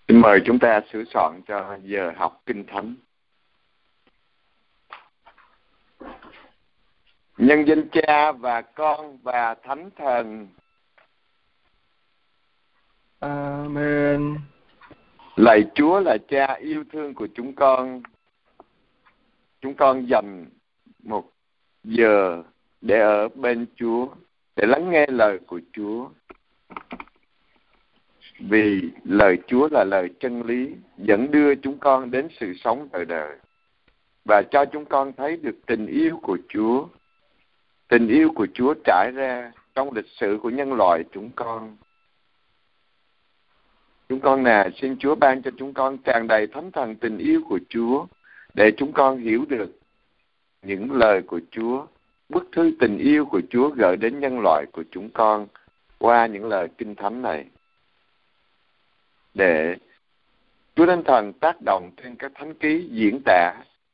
Xin mời chúng ta sửa soạn cho giờ học Kinh Thánh. Nhân danh Cha và Con và Thánh Thần. Amen. Lạy Chúa là Cha yêu thương của chúng con. Chúng con dành một giờ để ở bên Chúa, để lắng nghe lời của Chúa. Vì lời Chúa là lời chân lý, dẫn đưa chúng con đến sự sống đời đời. Và cho chúng con thấy được tình yêu của Chúa. Tình yêu của Chúa trải ra trong lịch sử của nhân loại chúng con. Chúng con xin Chúa ban cho chúng con tràn đầy thánh thần tình yêu của Chúa, để chúng con hiểu được những lời của Chúa, bức thư tình yêu của Chúa gửi đến nhân loại của chúng con qua những lời Kinh Thánh này. Để Chúa Thánh Thần tác động trên các thánh ký diễn tả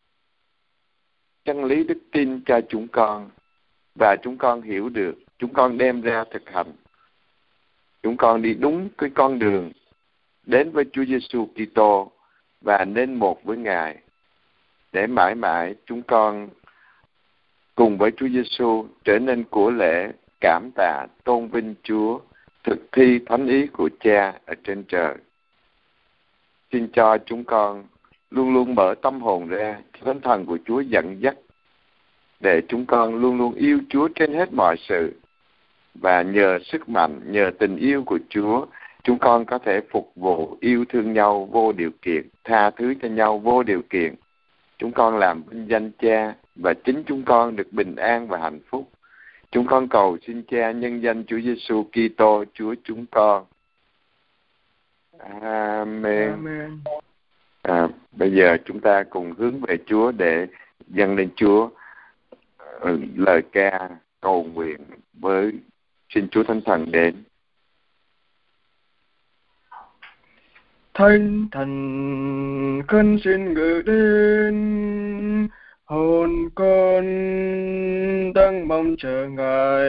chân lý đức tin cho chúng con, và chúng con hiểu được, chúng con đem ra thực hành. Chúng con đi đúng cái con đường đến với Chúa Giêsu Kitô và nên một với Ngài, để mãi mãi chúng con cùng với Chúa Giêsu trở nên của lễ cảm tạ tôn vinh Chúa, thực thi thánh ý của Cha ở trên trời. Xin cho chúng con luôn luôn mở tâm hồn ra cho Thánh Thần của Chúa dẫn dắt, để chúng con luôn luôn yêu Chúa trên hết mọi sự, và nhờ sức mạnh, nhờ tình yêu của Chúa, chúng con có thể phục vụ, yêu thương nhau vô điều kiện, tha thứ cho nhau vô điều kiện. Chúng con làm vinh danh Cha, và chính chúng con được bình an và hạnh phúc. Chúng con cầu xin Cha nhân danh Chúa Giêsu Kitô Chúa chúng con. Amen. Amen. Bây giờ chúng ta cùng hướng về Chúa để dâng lên Chúa lời ca cầu nguyện với xin Chúa Thánh Thần đến. Thánh Thần khấn xin gửi đến, hồn con đang mong chờ Ngài.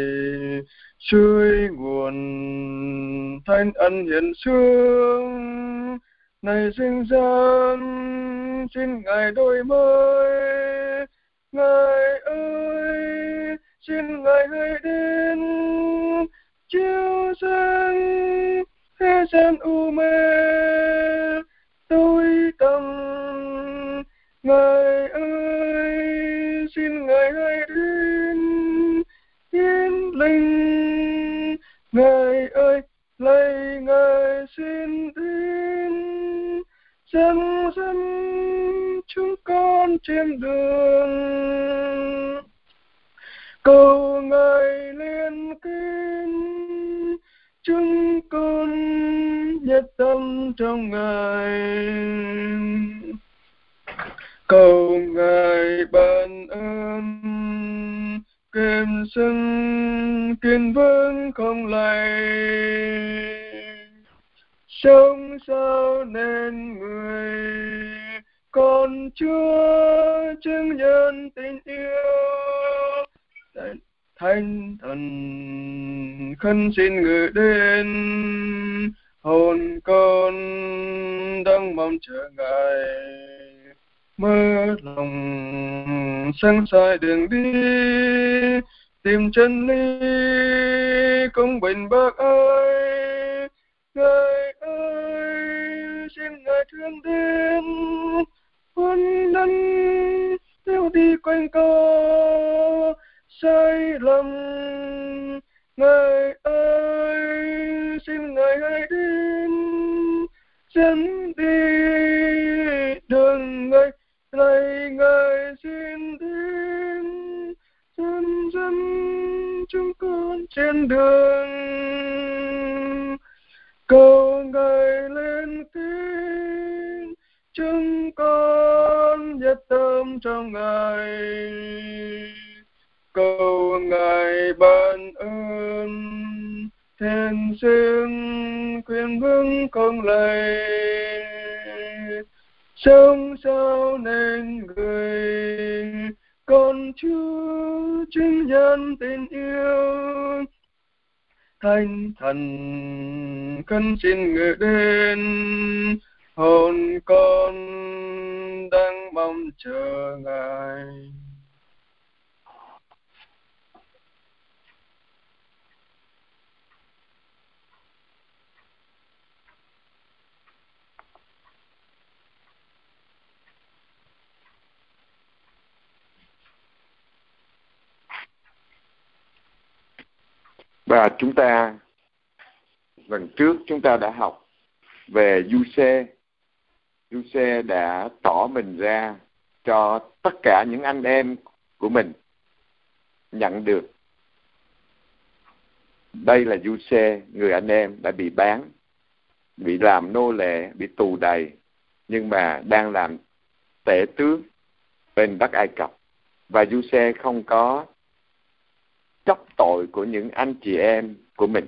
Suối nguồn thánh ân hiện xuống, này sinh gian xin Ngài đổi mới. Ngài ơi, xin Ngài hãy đến, chiếu sáng thế gian u mê tối tăm. Ngài ơi, xin Ngài hãy đến, hiến linh. Ngài ơi, lạy Ngài xin đến, dẫn chúng con trên đường. Cầu Ngài liên kinh, chúng con nhất tâm trong Ngài. Cầu Ngài ban ơn, kiên sinh kiên vững không lay. Sống sao nên người con Chúa chứng nhân tình yêu. Thánh Thần khấn xin gửi đến, hồn con đang mong chờ Ngài. Mơ lòng sáng soi đường đi, tìm chân lý công bình bác ơi. Ngài ơi, xin Ngài thương đến, huân đấng theo đi quanh co sai lầm. Ngài ơi, xin Ngài hãy đến, dẫn đi đường Ngài. Lạy Ngài xin đến, dẫn chúng con trên đường. Cầu Ngài lên tiếng, chúng con nhất tâm trong Ngài. Cầu Ngài ban ơn, thiên sinh khuyên vững không lay. Sống sao nên người con Chúa chứng nhân tình yêu. Thánh Thần khấn xin người đến, hồn con đang mong chờ Ngài. Và chúng ta lần trước chúng ta đã học về Giuse. Giuse đã tỏ mình ra cho tất cả những anh em của mình nhận được. Đây là Giuse, người anh em đã bị bán, bị làm nô lệ, bị tù đầy, nhưng mà đang làm tể tướng bên đất Ai Cập. Và Giuse không có chấp tội của những anh chị em của mình.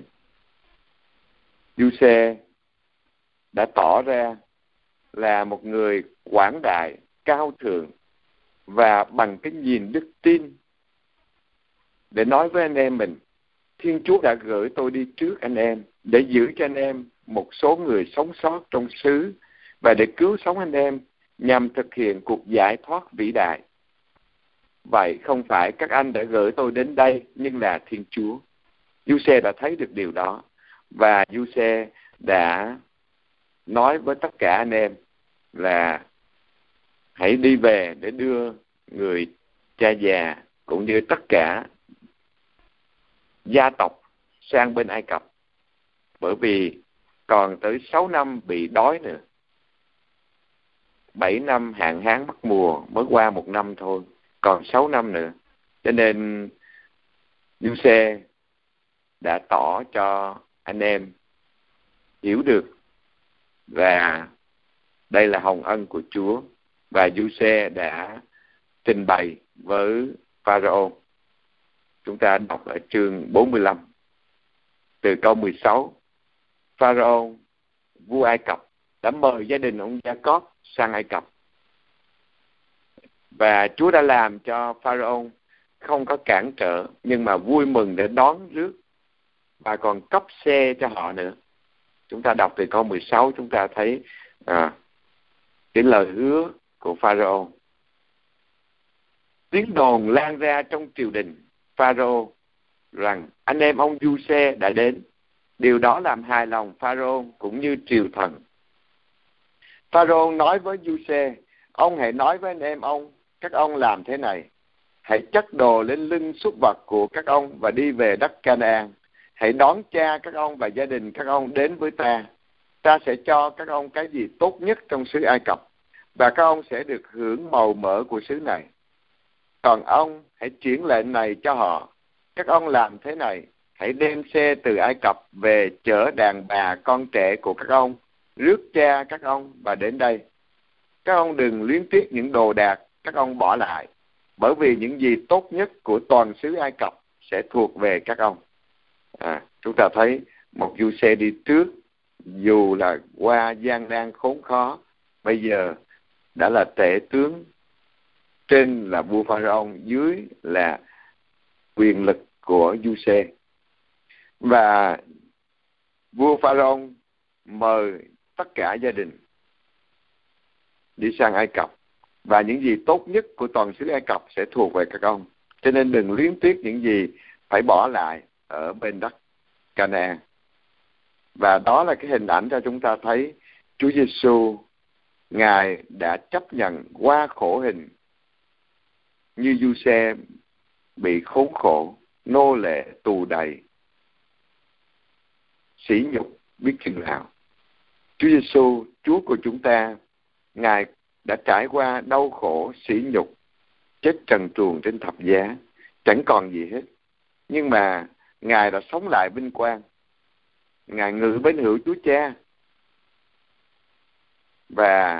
Giuse đã tỏ ra là một người quảng đại, cao thượng và bằng cái nhìn đức tin để nói với anh em mình: Thiên Chúa đã gửi tôi đi trước anh em để giữ cho anh em một số người sống sót trong xứ và để cứu sống anh em nhằm thực hiện cuộc giải thoát vĩ đại. Vậy không phải các anh đã gửi tôi đến đây, nhưng là Thiên Chúa. Giuse đã thấy được điều đó, và Giuse đã nói với tất cả anh em là hãy đi về để đưa người cha già cũng như tất cả gia tộc sang bên Ai Cập, bởi vì còn tới 6 năm bị đói nữa. 7 năm hạn hán mất mùa, mới qua 1 năm thôi, còn 6 năm nữa. Cho nên Giuse đã tỏ cho anh em hiểu được và đây là hồng ân của Chúa. Và Giuse đã trình bày với Pharaoh. Chúng ta đọc ở chương 45 từ câu 16. Pharaoh, vua Ai Cập, đã mời gia đình ông Gia-cóp sang Ai Cập, và Chúa đã làm cho Pharaoh không có cản trở, nhưng mà vui mừng để đón rước và còn cấp xe cho họ nữa. Chúng ta đọc từ câu 16, chúng ta thấy cái lời hứa của Pharaoh. Tiếng đồn lan ra trong triều đình Pharaoh rằng anh em ông Giuse đã đến. Điều đó làm hài lòng Pharaoh cũng như triều thần. Pharaoh nói với Giuse: ông hãy nói với anh em ông, các ông làm thế này: hãy chất đồ lên lưng súc vật của các ông và đi về đất Canaan. Hãy đón cha các ông và gia đình các ông đến với ta. Ta sẽ cho các ông cái gì tốt nhất trong xứ Ai Cập, và các ông sẽ được hưởng màu mỡ của xứ này. Còn ông hãy chuyển lệnh này cho họ: các ông làm thế này: hãy đem xe từ Ai Cập về chở đàn bà con trẻ của các ông, rước cha các ông và đến đây. Các ông đừng luyến tiếc những đồ đạc các ông bỏ lại, bởi vì những gì tốt nhất của toàn xứ Ai Cập sẽ thuộc về các ông. Chúng ta thấy một Giuse đi trước, dù là qua gian nan khốn khó, bây giờ đã là tể tướng, trên là vua Pharaoh, dưới là quyền lực của Giuse. Và vua Pharaoh mời tất cả gia đình đi sang Ai Cập, và những gì tốt nhất của toàn xứ Ai Cập sẽ thuộc về các ông. Cho nên đừng luyến tiếc những gì phải bỏ lại ở bên đất Canaan. Và đó là cái hình ảnh cho chúng ta thấy Chúa Giêsu, Ngài đã chấp nhận qua khổ hình như Giuse bị khốn khổ, nô lệ, tù đầy, sỉ nhục biết chừng nào. Chúa Giêsu, Chúa của chúng ta, Ngài đã trải qua đau khổ, sỉ nhục, chết trần truồng trên thập giá, chẳng còn gì hết. Nhưng mà Ngài đã sống lại vinh quang. Ngài ngự bên hữu Chúa Cha. Và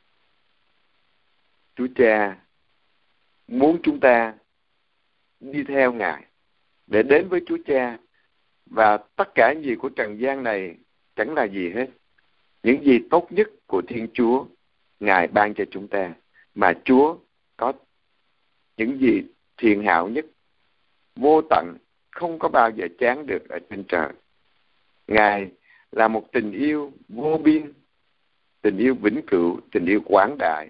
Chúa Cha muốn chúng ta đi theo Ngài để đến với Chúa Cha. Và tất cả những gì của trần gian này chẳng là gì hết. Những gì tốt nhất của Thiên Chúa Ngài ban cho chúng ta. Mà Chúa có những gì thiện hảo nhất, vô tận, không có bao giờ chán được ở trên trời. Ngài là một tình yêu vô biên, tình yêu vĩnh cửu, tình yêu quảng đại,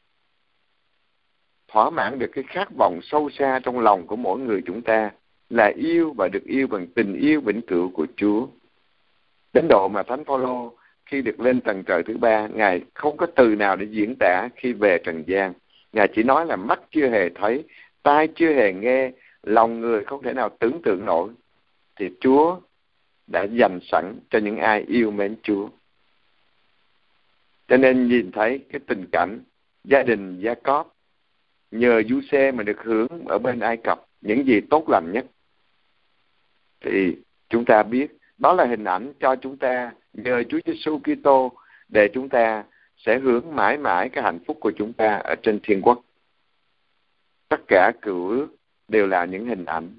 thỏa mãn được cái khát vọng sâu xa trong lòng của mỗi người chúng ta, là yêu và được yêu bằng tình yêu vĩnh cửu của Chúa. Đến độ mà Thánh Phaolô khi được lên tầng trời thứ ba, Ngài không có từ nào để diễn tả khi về trần gian. Ngài chỉ nói là mắt chưa hề thấy, tai chưa hề nghe, lòng người không thể nào tưởng tượng nổi, thì Chúa đã dành sẵn cho những ai yêu mến Chúa. Cho nên nhìn thấy cái tình cảnh gia đình Gia-cóp nhờ Giuse mà được hưởng ở bên Ai Cập những gì tốt lành nhất, thì chúng ta biết đó là hình ảnh cho chúng ta nhờ Chúa Giêsu Kitô để chúng ta sẽ hưởng mãi mãi cái hạnh phúc của chúng ta ở trên thiên quốc. Tất cả cựu ước đều là những hình ảnh,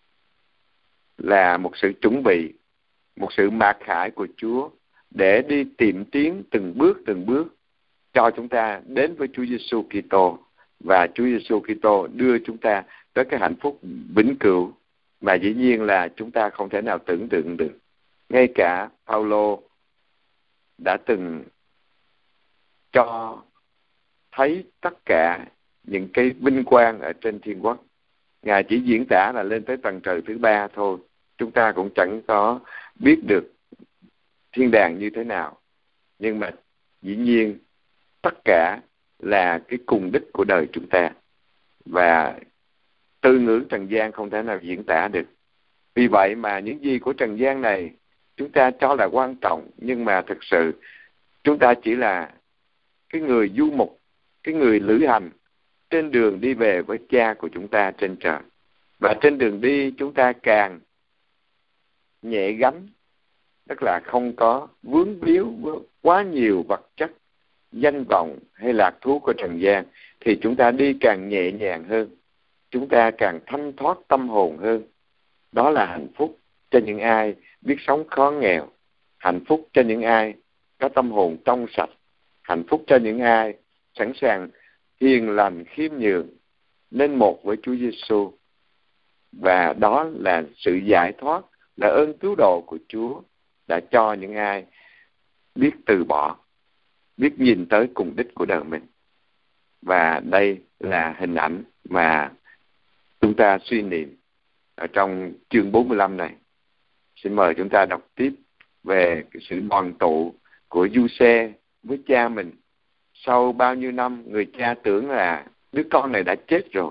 là một sự chuẩn bị, một sự mạc khải của Chúa để đi tìm tiến từng bước cho chúng ta đến với Chúa Giêsu Kitô, và Chúa Giêsu Kitô đưa chúng ta tới cái hạnh phúc vĩnh cửu mà dĩ nhiên là chúng ta không thể nào tưởng tượng được. Ngay cả Phaolô đã từng cho thấy tất cả những cái vinh quang ở trên thiên quốc. Ngài chỉ diễn tả là lên tới tầng trời thứ ba thôi. Chúng ta cũng chẳng có biết được thiên đàng như thế nào. Nhưng mà dĩ nhiên tất cả là cái cùng đích của đời chúng ta. Và từ ngữ trần gian không thể nào diễn tả được. Vì vậy mà những gì của trần gian này chúng ta cho là quan trọng, nhưng mà thực sự chúng ta chỉ là cái người du mục, cái người lữ hành trên đường đi về với Cha của chúng ta trên trời. Và trên đường đi chúng ta càng nhẹ gánh, tức là không có vướng víu quá nhiều vật chất, danh vọng hay lạc thú của trần gian, thì chúng ta đi càng nhẹ nhàng hơn, chúng ta càng thanh thoát tâm hồn hơn. Đó là hạnh phúc cho những ai biết sống khó nghèo, hạnh phúc cho những ai có tâm hồn trong sạch, hạnh phúc cho những ai sẵn sàng hiền lành khiêm nhường nên một với Chúa Giêsu. Và đó là sự giải thoát, là ơn cứu độ của Chúa đã cho những ai biết từ bỏ, biết nhìn tới cùng đích của đời mình. Và đây là hình ảnh mà chúng ta suy niệm ở trong chương 45 này. Xin mời chúng ta đọc tiếp về cái sự đoàn tụ của Giuse với cha mình. Sau bao nhiêu năm, người cha tưởng là đứa con này đã chết rồi,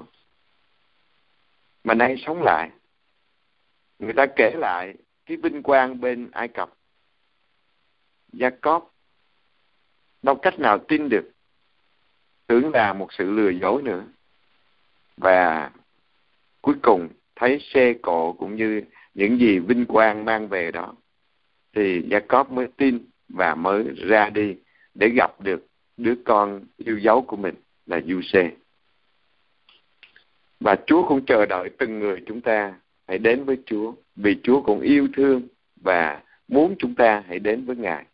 mà nay sống lại. Người ta kể lại cái vinh quang bên Ai Cập. Gia-cóp đâu cách nào tin được, tưởng là một sự lừa dối nữa. Và cuối cùng thấy xe cộ cũng như những gì vinh quang mang về đó, thì Gia-cóp mới tin và mới ra đi để gặp được đứa con yêu dấu của mình là Giuse. Và Chúa cũng chờ đợi từng người chúng ta hãy đến với Chúa, vì Chúa cũng yêu thương và muốn chúng ta hãy đến với Ngài.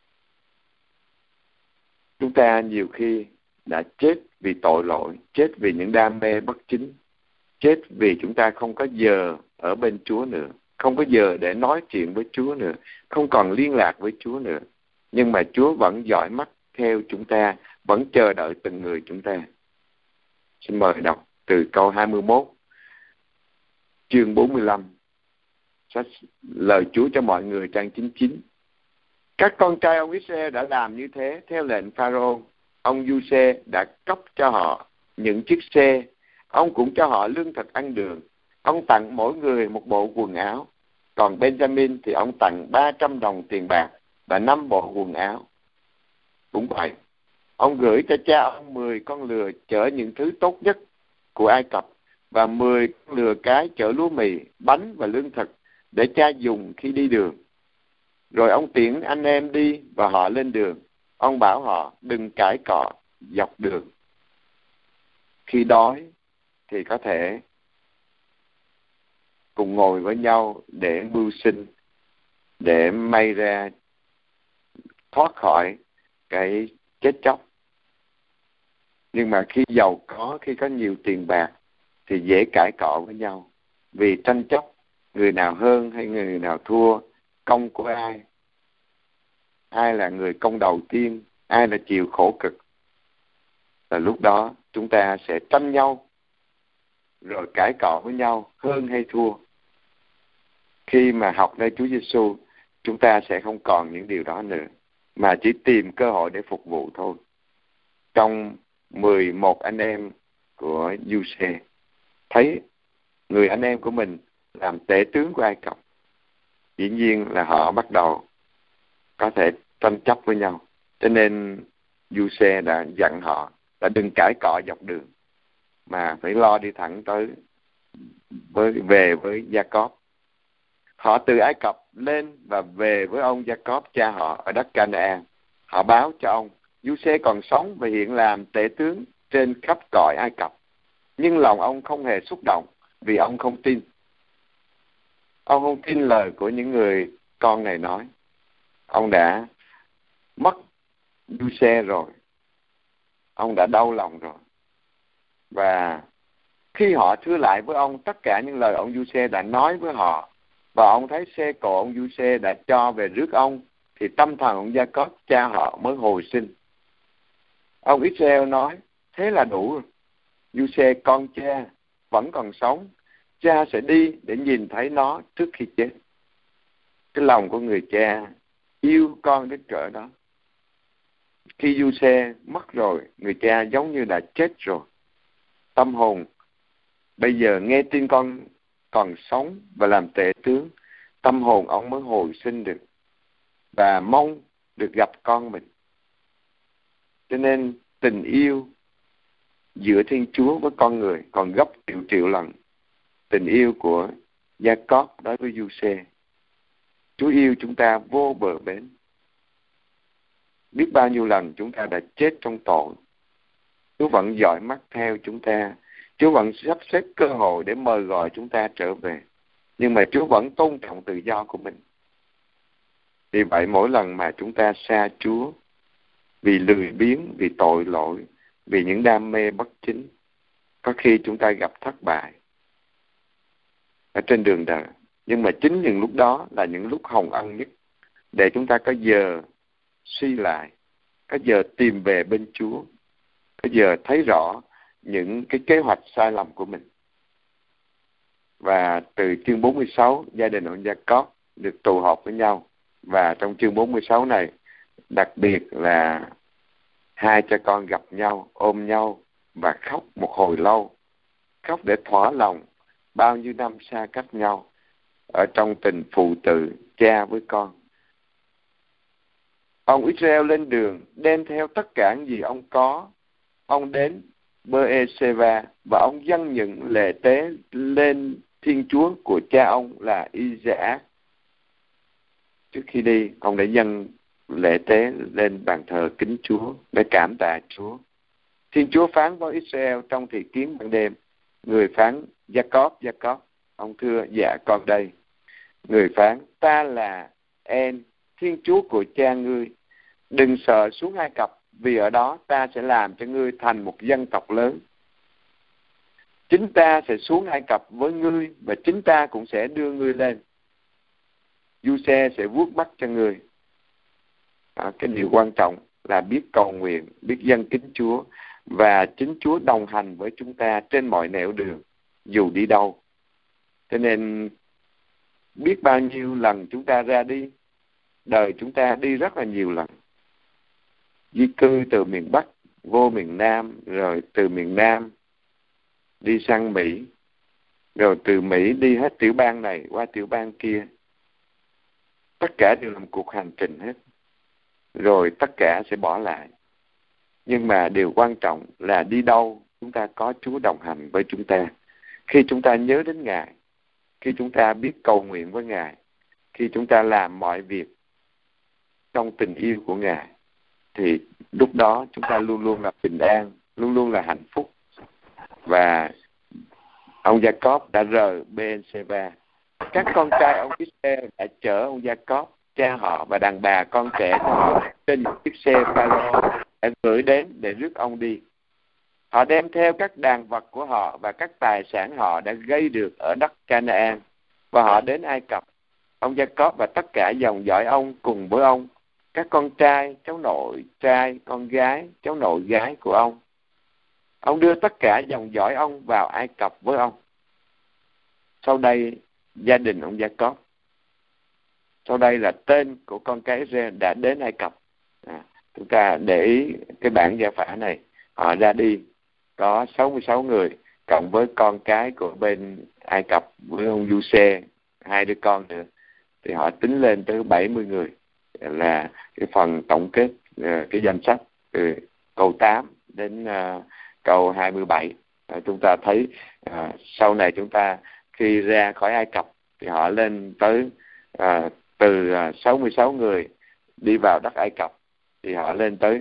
Chúng ta nhiều khi đã chết vì tội lỗi, chết vì những đam mê bất chính, chết vì chúng ta không có giờ ở bên Chúa nữa, không có giờ để nói chuyện với Chúa nữa, không còn liên lạc với Chúa nữa. Nhưng mà Chúa vẫn dõi mắt theo chúng ta, vẫn chờ đợi từng người chúng ta. Xin mời đọc từ câu 21, chương 45, sách lời Chúa cho mọi người, trang 99. Các con trai ông Israel đã làm như thế theo lệnh Pharaoh. Ông Giuse đã cấp cho họ những chiếc xe, ông cũng cho họ lương thực ăn đường. Ông tặng mỗi người một bộ quần áo. Còn Benjamin thì ông tặng 300 đồng tiền bạc và 5 bộ quần áo. Cũng vậy, ông gửi cho cha ông 10 con lừa chở những thứ tốt nhất của Ai Cập và 10 con lừa cái chở lúa mì, bánh và lương thực để cha dùng khi đi đường. Rồi ông tiễn anh em đi và họ lên đường. Ông bảo họ đừng cãi cọ dọc đường. Khi đói thì có thể cùng ngồi với nhau để mưu sinh, để may ra thoát khỏi cái chết chóc. Nhưng mà khi giàu có, khi có nhiều tiền bạc thì dễ cãi cọ với nhau, vì tranh chấp người nào hơn hay người nào thua, công của ai. ai là người công đầu tiên, ai là chịu khổ cực. Là lúc đó chúng ta sẽ tranh nhau, rồi cãi cọ với nhau hơn hay thua. Khi mà học nơi Chúa Giêsu, chúng ta sẽ không còn những điều đó nữa, mà chỉ tìm cơ hội để phục vụ thôi. Trong 11 anh em của Giuse, thấy người anh em của mình làm tể tướng của Ai Cập, dĩ nhiên là họ bắt đầu có thể tranh chấp với nhau. Cho nên Giuse đã dặn họ là đừng cãi cọ dọc đường, mà phải lo đi thẳng tới về với Gia-cóp. Họ từ Ai Cập lên và về với ông Gia-cóp cha họ ở đất Ca-na-an. Họ báo cho ông Giuse còn sống và hiện làm tể tướng trên khắp cõi Ai Cập. Nhưng lòng ông không hề xúc động, vì ông không tin. Ông không tin lời của những người con này nói. Ông đã mất Giuse rồi, ông đã đau lòng rồi. Và khi họ thưa lại với ông tất cả những lời ông Giuse đã nói với họ, và ông thấy xe cộ ông Giuse đã cho về rước ông, thì tâm thần ông Gia-cóp cha họ mới hồi sinh. Ông Israel nói, thế là đủ rồi. Giuse con cha vẫn còn sống, cha sẽ đi để nhìn thấy nó trước khi chết. Cái lòng của người cha yêu con đến cỡ đó. Khi Giuse mất rồi, người cha giống như đã chết rồi. Tâm hồn bây giờ nghe tin con còn sống và làm tể tướng, tâm hồn ông mới hồi sinh được và mong được gặp con mình. Cho nên tình yêu giữa Thiên Chúa với con người còn gấp triệu triệu lần tình yêu của Gia-cóp đối với Giuse. Chúa yêu chúng ta vô bờ bến. Biết bao nhiêu lần chúng ta đã chết trong tội, Chúa vẫn dõi mắt theo chúng ta. Chúa vẫn sắp xếp cơ hội để mời gọi chúng ta trở về. Nhưng mà Chúa vẫn tôn trọng tự do của mình. Vì vậy mỗi lần mà chúng ta xa Chúa, vì lười biếng, vì tội lỗi, vì những đam mê bất chính, có khi chúng ta gặp thất bại ở trên đường đời. Nhưng mà chính những lúc đó là những lúc hồng ân nhất, để chúng ta có giờ suy lại, có giờ tìm về bên Chúa, có giờ thấy rõ những cái kế hoạch sai lầm của mình. Và từ chương 46, gia đình ông Gia-cóp được tụ họp với nhau. Và trong chương 46 này, đặc biệt là hai cha con gặp nhau, ôm nhau và khóc một hồi lâu. Khóc để thỏa lòng bao nhiêu năm xa cách nhau ở trong tình phụ tử cha với con. Ông Israel lên đường đem theo tất cả những gì ông có. Ông đến Bê-e-sê-va và ông dâng những lễ tế lên Thiên Chúa của cha ông là Isaac. Trước khi đi, ông đã dâng lễ tế lên bàn thờ kính Chúa để cảm tạ Chúa. Thiên Chúa phán với Israel trong thị kiến ban đêm. Người phán, Gia-cóp, Gia-cóp. Ông thưa, dạ con đây. Người phán, ta là En, Thiên Chúa của cha ngươi. Đừng sợ xuống Ai Cập, vì ở đó ta sẽ làm cho ngươi thành một dân tộc lớn. Chính ta sẽ xuống Ai Cập với ngươi, và chính ta cũng sẽ đưa ngươi lên. Giuse sẽ vuốt mắt cho ngươi. Cái điều quan trọng là biết cầu nguyện, biết dâng kính Chúa, và chính Chúa đồng hành với chúng ta trên mọi nẻo đường, dù đi đâu. Cho nên biết bao nhiêu lần chúng ta ra đi, đời chúng ta đi rất là nhiều lần. Di cư từ miền Bắc vô miền Nam, rồi từ miền Nam đi sang Mỹ, rồi từ Mỹ đi hết tiểu bang này qua tiểu bang kia. Tất cả đều là một cuộc hành trình hết. Rồi tất cả sẽ bỏ lại. Nhưng mà điều quan trọng là đi đâu chúng ta có Chúa đồng hành với chúng ta. Khi chúng ta nhớ đến Ngài, khi chúng ta biết cầu nguyện với Ngài, khi chúng ta làm mọi việc trong tình yêu của Ngài, thì lúc đó chúng ta luôn luôn là bình an, luôn luôn là hạnh phúc. Và ông Gia-cóp đã rời Bê-en-sê-va. Các con trai ông Israel đã chở ông Gia-cóp, cha họ và đàn bà con trẻ của họ trên một chiếc xe Pharaoh đã gửi đến để rước ông đi. Họ đem theo các đàn vật của họ và các tài sản họ đã gây được ở đất Ca-na-an, và họ đến Ai Cập. Ông Gia-cóp và tất cả dòng dõi ông cùng với ông các con trai, cháu nội trai, con gái, cháu nội gái của ông. Ông đưa tất cả dòng dõi ông vào Ai Cập với ông. Sau đây, gia đình ông Gia-cốp. Sau đây là tên của con cái Israel đã đến Ai Cập. Chúng ta để ý cái bản gia phả này. Họ ra đi có 66 người, cộng với con cái của bên Ai Cập với ông Giuse, 2 đứa con nữa. Thì họ tính lên tới 70 người. Là cái phần tổng kết cái danh sách từ câu 8 đến câu 27. Chúng ta thấy sau này chúng ta khi ra khỏi Ai Cập thì họ lên tới từ 66 người đi vào đất Ai Cập thì họ lên tới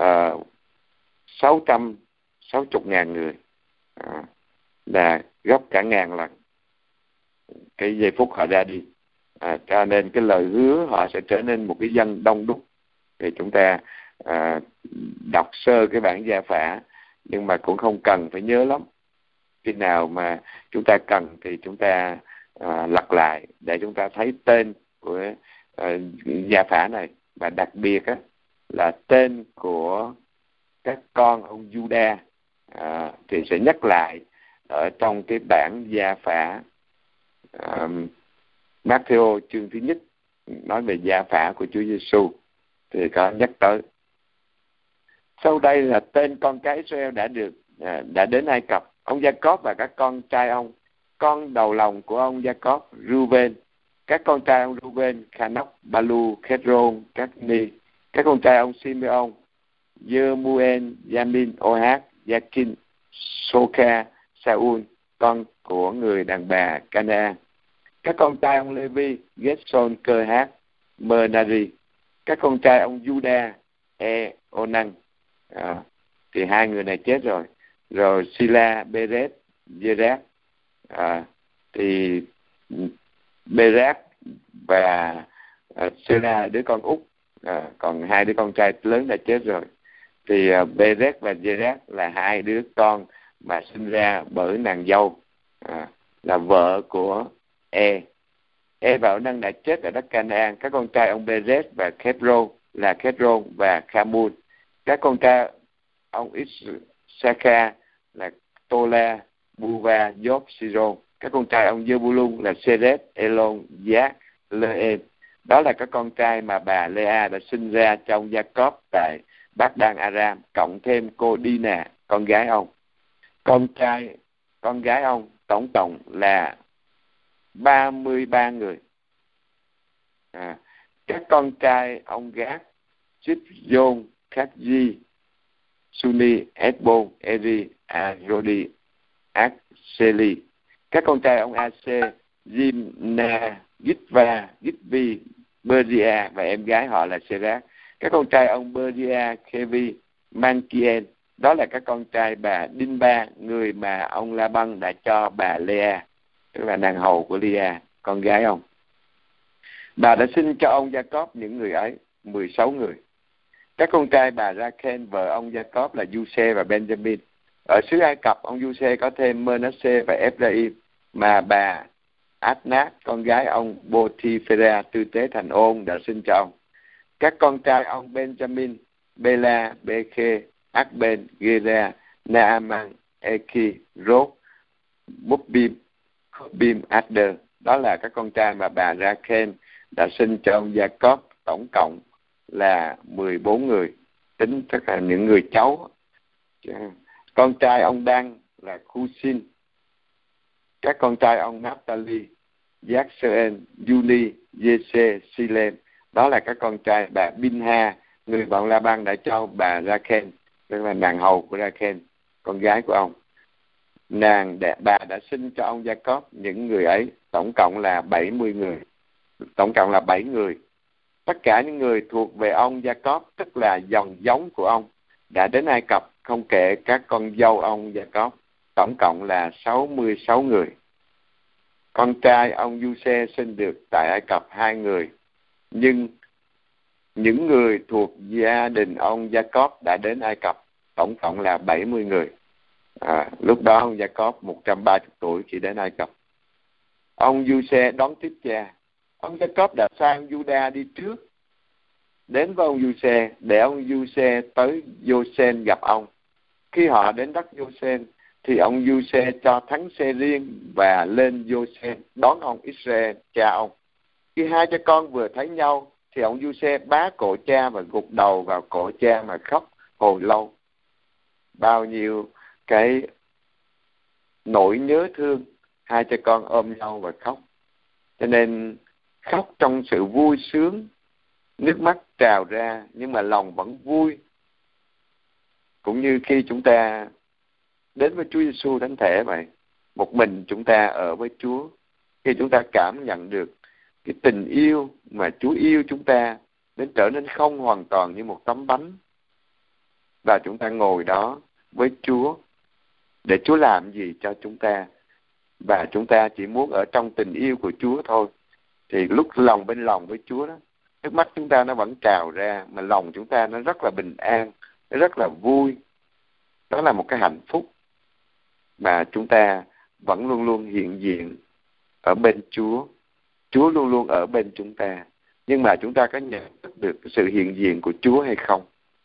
660.000 người, là gấp cả ngàn lần cái giây phút họ ra đi. Cho nên cái lời hứa họ sẽ trở nên một cái dân đông đúc. Thì chúng ta đọc sơ cái bản gia phả, nhưng mà cũng không cần phải nhớ lắm. Khi nào mà chúng ta cần thì chúng ta lật lại để chúng ta thấy tên của gia phả này. Và đặc biệt là tên của các con ông Juda thì sẽ nhắc lại ở trong cái bản gia phả Matthew chương thứ nhất, nói về gia phả của Chúa Giêsu thì có nhắc tới. Sau đây là tên con cái Israel đã đến Ai Cập. Ông Gia-cốp và các con trai ông, con đầu lòng của ông Gia-cốp, Reuben, các con trai ông Reuben, Khanoch, Balu, Khezron, Cát-ni, các con trai ông Simeon, Jemuel, Jamin, Ohad, Jakin, Soka, Saul, con của người đàn bà Cana, các con trai ông Levi, Gerson, Cơ-hát, Merari, các con trai ông Juda, Onan. Thì 2 người này chết rồi. Rồi Sila, Beret, Jerat. Thì Berat và Sila đứa con út, còn 2 đứa con trai lớn đã chết rồi. Thì Beret và Jerat là 2 đứa con mà sinh ra bởi nàng dâu, là vợ của và Onan đã chết ở đất Canaan. Các con trai ông Beret và Khebron là Khezron và Khamun. Các con trai ông Issachar là Tola, Buva, Job, Siron. Các con trai ông Zebulun là Seret, Elon, Giác, Lê-em. Đó là các con trai mà bà Lea đã sinh ra trong Gia-cốp tại Bát Đan Aram, cộng thêm cô Dina, con gái ông. Con gái ông tổng cộng là 33 người. Các con trai ông Gát, Zipjon, Khắc-di, Suni, Esbon, Eri, Arodi, Akseli. Các con trai ông Ase, Zimna, Gitva, Gitvi, Beria và em gái họ là Serat. Các con trai ông Beria, Kevi, Mankien. Đó là các con trai bà Dinba, người mà ông La-băng đã cho bà Lea, tức là nàng hầu của Lea, con gái ông. Bà đã sinh cho ông Gia-cốp những người ấy, 16 người. Các con trai bà Ra-khen, vợ ông Gia-cốp là Giuse và Benjamin. Ở xứ Ai Cập, ông Giuse có thêm Manasseh và Ephraim, mà bà Adnat, con gái ông Boti-phera, tư tế thành ôn, đã sinh cho ông. Các con trai ông Benjamin, Bela, Bekhe, Akben, Gera, Naaman, Eki, Rốt, Mubbim, Khobim, Adder. Đó là các con trai mà bà Ra-khen đã sinh cho ông Gia-cốp, tổng cộng là 14 người, tính tất cả những người cháu. Con trai ông Đăng là Khusin. Các con trai ông Naphtali, Giác-sơ-en, Juni, Giê-xê, Silem. Đó là các con trai bà Binha, người bọn La-băng đã cho bà Ra-khen, tức là nàng hầu của Ra-khen, con gái của ông. Bà đã sinh cho ông Gia-cốp những người ấy, tổng cộng là 70 người. Tổng cộng là 7 người. Tất cả những người thuộc về ông Gia-cốp, tức là dòng giống của ông, đã đến Ai Cập, không kể các con dâu ông Gia-cốp, tổng cộng là 66 người. Con trai ông Giuse sinh được tại Ai Cập 2 người, nhưng những người thuộc gia đình ông Gia-cốp đã đến Ai Cập, tổng cộng là 70 người. Lúc đó ông Gia-cốp 130 tuổi khi đến Ai Cập. Ông Giuse đón tiếp cha. Ông Gia-cốp đã sai ông Juda đi trước. đến với ông Giuse để ông Giuse tới Gôsen gặp ông. Khi họ đến đất Gôsen thì ông Giuse cho thắng xe riêng và lên Gôsen đón ông Israel cha ông. Khi hai cha con vừa thấy nhau thì ông Giuse bá cổ cha và gục đầu vào cổ cha mà khóc hồi lâu. Bao nhiêu cái nỗi nhớ thương, hai cha con ôm nhau và khóc. Cho nên khóc trong sự vui sướng, nước mắt trào ra nhưng mà lòng vẫn vui. Cũng như khi chúng ta đến với Chúa Giêsu thánh thể vậy, một mình chúng ta ở với Chúa, khi chúng ta cảm nhận được cái tình yêu mà Chúa yêu chúng ta đến trở nên không hoàn toàn như một tấm bánh, và chúng ta ngồi đó với Chúa để Chúa làm gì cho chúng ta, và chúng ta chỉ muốn ở trong tình yêu của Chúa thôi, thì lúc lòng bên lòng với Chúa đó, nước mắt chúng ta nó vẫn trào ra, mà lòng chúng ta nó rất là bình an, nó rất là vui. Đó là một cái hạnh phúc mà chúng ta vẫn luôn luôn hiện diện ở bên Chúa. Chúa luôn luôn ở bên chúng ta. Nhưng mà chúng ta có nhận thức được sự hiện diện của Chúa hay không?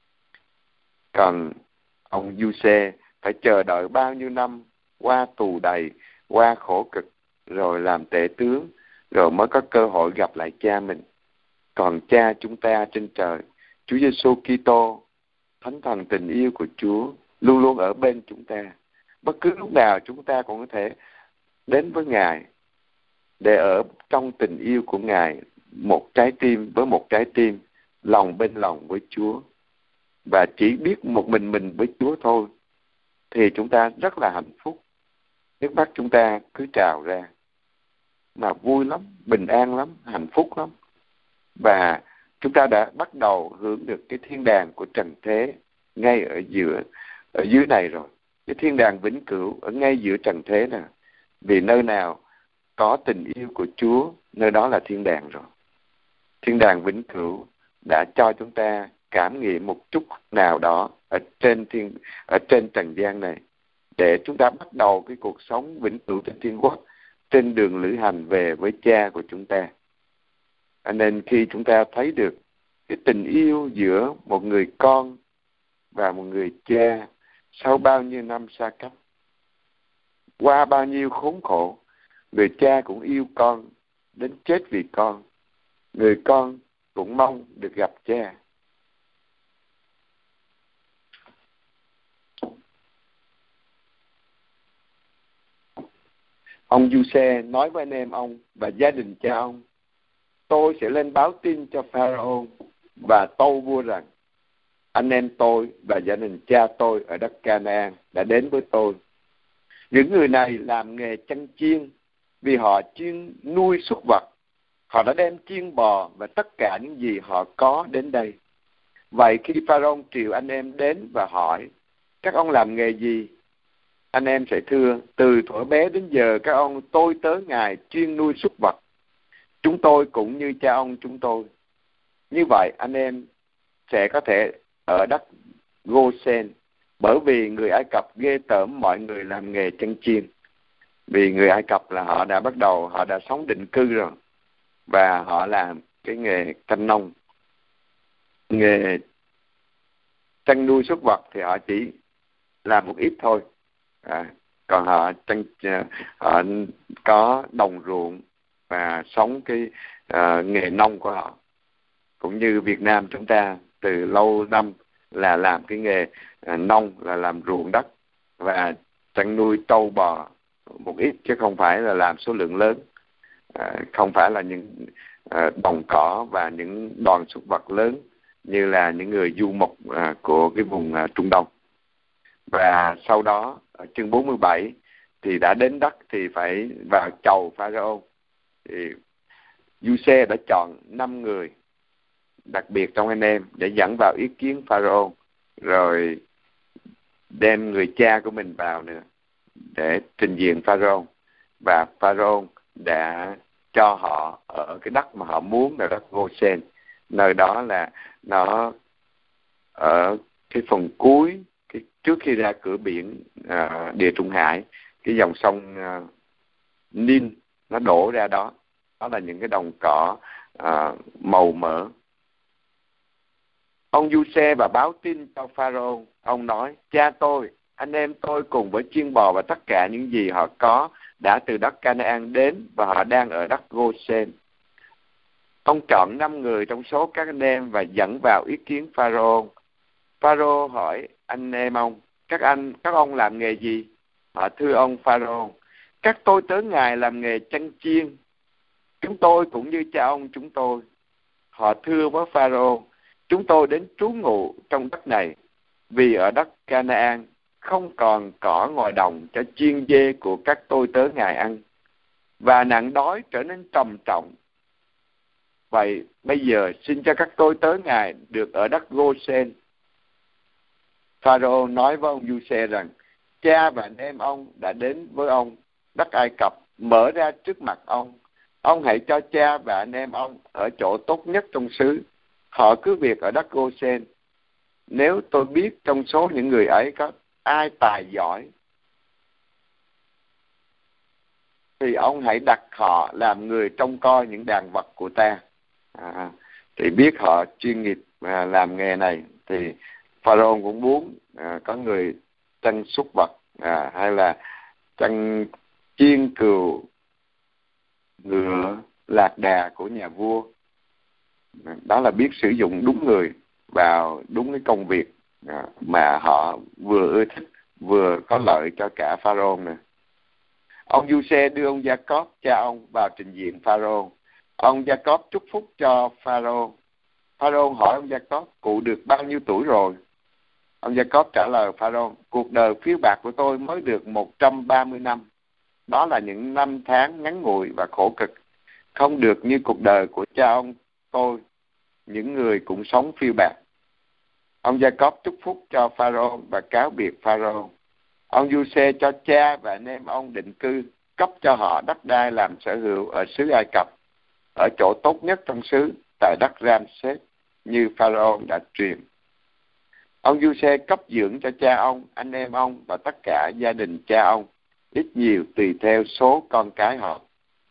Còn ông Giuse phải chờ đợi bao nhiêu năm, qua tù đầy, qua khổ cực, rồi làm tể tướng, rồi mới có cơ hội gặp lại cha mình. Còn cha chúng ta trên trời, Chúa Giêsu Kitô, Thánh Thần tình yêu của Chúa, luôn luôn ở bên chúng ta. Bất cứ lúc nào chúng ta cũng có thể đến với Ngài để ở trong tình yêu của Ngài, một trái tim với một trái tim, lòng bên lòng với Chúa, và chỉ biết một mình với Chúa thôi, thì chúng ta rất là hạnh phúc. Nước mắt chúng ta cứ trào ra, mà vui lắm, bình an lắm, hạnh phúc lắm. Và chúng ta đã bắt đầu hưởng được cái thiên đàng của trần thế ngay ở dưới này rồi. Cái thiên đàng vĩnh cửu ở ngay giữa trần thế nè. Vì nơi nào có tình yêu của Chúa, nơi đó là thiên đàng rồi. Thiên đàng vĩnh cửu đã cho chúng ta cảm nghiệm một chút nào đó ở trên trần gian này, để chúng ta bắt đầu cái cuộc sống vĩnh cửu trên thiên quốc, trên đường lữ hành về với cha của chúng ta. Nên khi chúng ta thấy được cái tình yêu giữa một người con và một người cha sau bao nhiêu năm xa cách, qua bao nhiêu khốn khổ, người cha cũng yêu con đến chết vì con, người con cũng mong được gặp cha. Ông Giuse nói với anh em ông và gia đình cha ông: tôi sẽ lên báo tin cho Pharaoh và tâu vua rằng anh em tôi và gia đình cha tôi ở đất Canaan đã đến với tôi. Những người này làm nghề chăn chiên vì họ chuyên nuôi súc vật. Họ đã đem chiên bò và tất cả những gì họ có đến đây. Vậy khi Pharaoh triệu anh em đến và hỏi các ông làm nghề gì, anh em sẽ thưa: từ thuở bé đến giờ các ông tôi tớ Ngài chuyên nuôi súc vật. Chúng tôi cũng như cha ông chúng tôi. Như vậy anh em sẽ có thể ở đất Gôsen, bởi vì người Ai Cập ghê tởm mọi người làm nghề chăn chiên. Vì người Ai Cập là họ đã sống định cư rồi, và họ làm cái nghề canh nông, nghề chăn nuôi súc vật thì họ chỉ làm một ít thôi. Còn họ có đồng ruộng và sống cái nghề nông của họ. Cũng như Việt Nam chúng ta từ lâu năm là làm cái nghề nông, là làm ruộng đất và chăn nuôi trâu bò một ít, chứ không phải là làm số lượng lớn, không phải là những đồng cỏ và những đoàn súc vật lớn như là những người du mục của cái vùng Trung Đông. Và sau đó ở chương 47 thì đã đến đất thì phải vào chầu Pharaoh. Thì Giuse đã chọn 5 người đặc biệt trong anh em để dẫn vào ý kiến Pharaoh, rồi đem người cha của mình vào nữa để trình diện Pharaoh. Và Pharaoh đã cho họ ở cái đất mà họ muốn là đất Gôsen. Nơi đó là nó ở cái phần cuối, trước khi ra cửa biển Địa Trung Hải, cái dòng sông Nin nó đổ ra đó. Đó là những cái đồng cỏ màu mỡ. Ông Giuse và báo tin cho Pharaoh. Ông nói: cha tôi, anh em tôi cùng với chiên bò và tất cả những gì họ có đã từ đất Canaan đến, và họ đang ở đất Goshen. Ông chọn 5 người trong số các anh em và dẫn vào ý kiến Pharaoh. Pharaoh hỏi anh em ông: các ông làm nghề gì? Họ thưa ông Pharaoh: các tôi tớ ngài làm nghề chăn chiên. Chúng tôi cũng như cha ông chúng tôi. Họ thưa với Pharaoh: chúng tôi đến trú ngụ trong đất này, vì ở đất Canaan không còn cỏ ngoài đồng cho chiên dê của các tôi tớ ngài ăn, và nạn đói trở nên trầm trọng. Vậy bây giờ xin cho các tôi tớ ngài được ở đất Goshen. Pharaoh nói với ông Giuse rằng: cha và anh em ông đã đến với ông đất Ai Cập, mở ra trước mặt ông. Ông hãy cho cha và anh em ông ở chỗ tốt nhất trong xứ. Họ cứ việc ở đất Goshen. Nếu tôi biết trong số những người ấy có ai tài giỏi, thì ông hãy đặt họ làm người trông coi những đàn vật của ta. Thì biết họ chuyên nghiệp làm nghề này, thì Pharaoh cũng muốn có người chăn súc vật, hay là chăn chiên cừu, ngựa, lạc đà của nhà vua. Đó là biết sử dụng đúng người vào đúng cái công việc mà họ vừa ưa thích, vừa có lợi cho cả Pharaoh nè. Ông Giuse đưa ông Jacob cha ông vào trình diện Pharaoh. Ông Jacob chúc phúc cho Pharaoh. Pharaoh hỏi ông Jacob: cụ được bao nhiêu tuổi rồi? Ông Jacob trả lời Pharaoh: cuộc đời phiêu bạt của tôi mới được 130 năm. Đó là những năm tháng ngắn ngủi và khổ cực, không được như cuộc đời của cha ông tôi, những người cũng sống phiêu bạt. Ông Jacob chúc phúc cho Pharaoh và cáo biệt Pharaoh. Ông Giuse cho cha và anh em ông định cư, cấp cho họ đất đai làm sở hữu ở xứ Ai Cập, ở chỗ tốt nhất trong xứ, tại đất Ramses, như Pharaoh đã truyền. Ông Giuse cấp dưỡng cho cha ông, anh em ông và tất cả gia đình cha ông, ít nhiều tùy theo số con cái họ.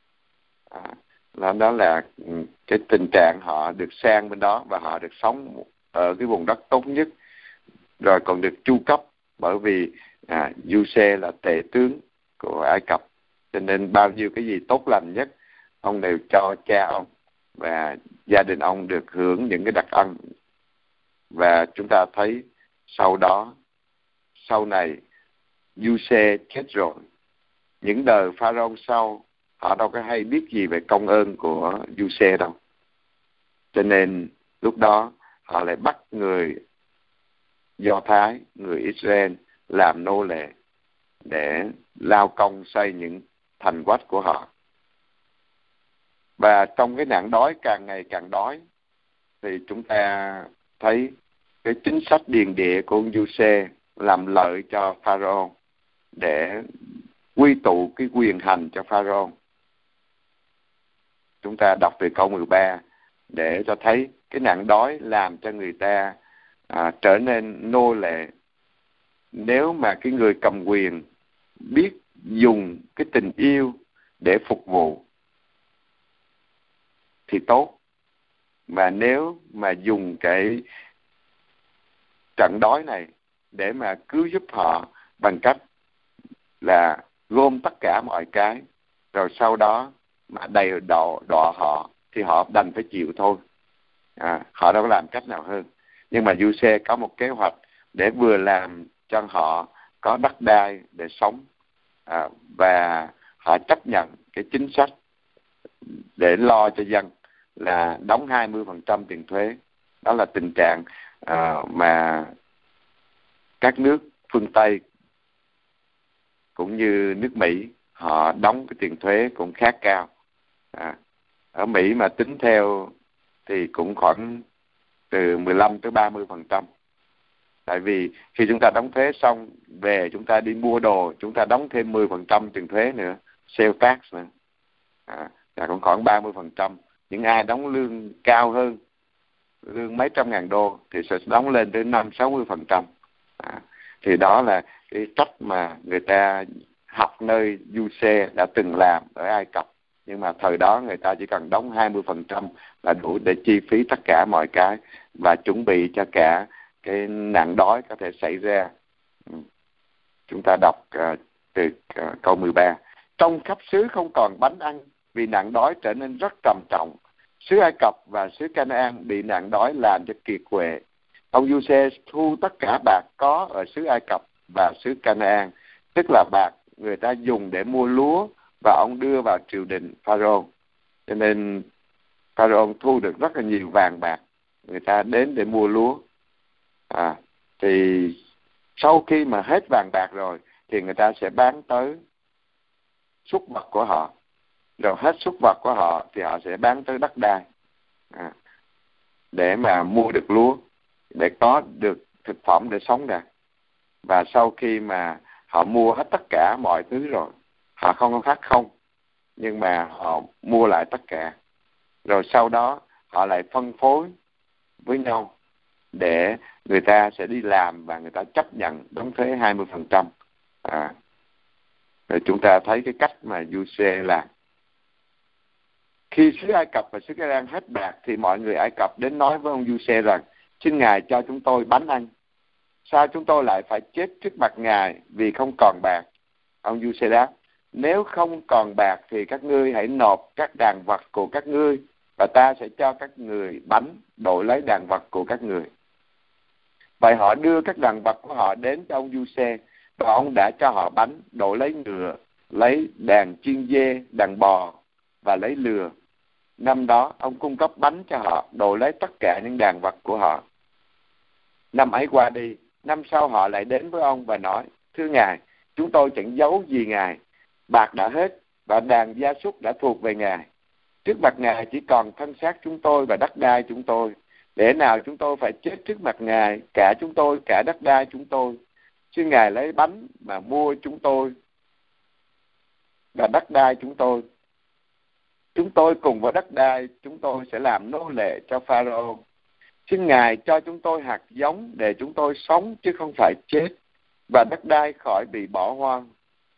Đó là cái tình trạng họ được sang bên đó, và họ được sống ở cái vùng đất tốt nhất, rồi còn được chu cấp, bởi vì Giuse là tể tướng của Ai Cập, cho nên bao nhiêu cái gì tốt lành nhất ông đều cho cha ông, và gia đình ông được hưởng những cái đặc ân. Và chúng ta thấy sau này Giuse chết rồi, những đời Pharaoh sau họ đâu có hay biết gì về công ơn của Giuse đâu, cho nên lúc đó họ lại bắt người Do Thái, người Israel làm nô lệ để lao công xây những thành quách của họ. Và trong cái nạn đói càng ngày càng đói, thì chúng ta thấy cái chính sách điền địa của ông Giuse làm lợi cho Pharaoh để quy tụ cái quyền hành cho Pharaoh. Chúng ta đọc từ câu 13 để cho thấy cái nạn đói làm cho người ta trở nên nô lệ. Nếu mà cái người cầm quyền biết dùng cái tình yêu để phục vụ thì tốt, mà nếu mà dùng cái trận đói này để mà cứu giúp họ bằng cách là gom tất cả mọi cái, rồi sau đó mà đầy đọa họ, thì họ đành phải chịu thôi. Họ đâu có làm cách nào hơn. Nhưng mà Giuse có một kế hoạch để vừa làm cho họ có đất đai để sống, và họ chấp nhận cái chính sách để lo cho dân là đóng 20% tiền thuế. Đó là tình trạng mà các nước phương Tây cũng như nước Mỹ họ đóng cái tiền thuế cũng khá cao. Ở Mỹ mà tính theo thì cũng khoảng từ 15 tới 30%. Tại vì khi chúng ta đóng thuế xong về, chúng ta đi mua đồ, chúng ta đóng thêm 10% tiền thuế nữa, sale tax nữa, là còn khoảng 30%. Những ai đóng lương cao hơn, lương mấy trăm ngàn đô, thì sẽ đóng lên tới 50-60%. Thì đó là cái cách mà người ta học nơi Giuse đã từng làm ở Ai Cập, Nhưng mà thời đó người ta chỉ cần đóng 20% là đủ để chi phí tất cả mọi cái và chuẩn bị cho cả cái nạn đói có thể xảy ra. Chúng ta đọc từ câu 13. Trong khắp xứ không còn bánh ăn vì nạn đói trở nên rất trầm trọng. Xứ Ai Cập và xứ Canaan bị nạn đói làm cho kiệt quệ. Ông Giuse thu tất cả bạc có ở xứ Ai Cập và xứ Canaan, tức là bạc người ta dùng để mua lúa, và ông đưa vào triều đình Pharaoh. Cho nên Pharaoh thu được rất là nhiều vàng bạc, người ta đến để mua lúa. Thì sau khi mà hết vàng bạc rồi thì người ta sẽ bán tới súc vật của họ, rồi hết súc vật của họ thì họ sẽ bán tới đất đai để mà mua được lúa, để có được thực phẩm để sống ra. Và sau khi mà họ mua hết tất cả mọi thứ rồi, họ không có phát không, nhưng mà họ mua lại tất cả, rồi sau đó họ lại phân phối với nhau để người ta sẽ đi làm và người ta chấp nhận đóng thuế 20%. Rồi chúng ta thấy cái cách mà Giuse làm. Khi xứ Ai Cập và xứ Canaan hết bạc thì mọi người Ai Cập đến nói với ông Giuse rằng: xin Ngài cho chúng tôi bánh ăn. Sao chúng tôi lại phải chết trước mặt Ngài vì không còn bạc? Ông Giuse đáp: nếu không còn bạc thì các ngươi hãy nộp các đàn vật của các ngươi, và ta sẽ cho các người bánh đổi lấy đàn vật của các người. Vậy họ đưa các đàn vật của họ đến cho ông Giuse, và ông đã cho họ bánh đổi lấy ngựa, lấy đàn chiên dê, đàn bò và lấy lừa. Năm đó ông cung cấp bánh cho họ đổi lấy tất cả những đàn vật của họ. Năm ấy qua đi, năm sau họ lại đến với ông và nói: thưa Ngài, chúng tôi chẳng giấu gì Ngài, bạc đã hết và đàn gia súc đã thuộc về Ngài. Trước mặt Ngài chỉ còn thân xác chúng tôi và đất đai chúng tôi. Để nào chúng tôi phải chết trước mặt Ngài, cả chúng tôi, cả đất đai chúng tôi. Xin Ngài lấy bánh mà mua chúng tôi và đất đai chúng tôi. Chúng tôi cùng với đất đai chúng tôi sẽ làm nô lệ cho Pharaoh. Xin Ngài cho chúng tôi hạt giống để chúng tôi sống chứ không phải chết, và đất đai khỏi bị bỏ hoang.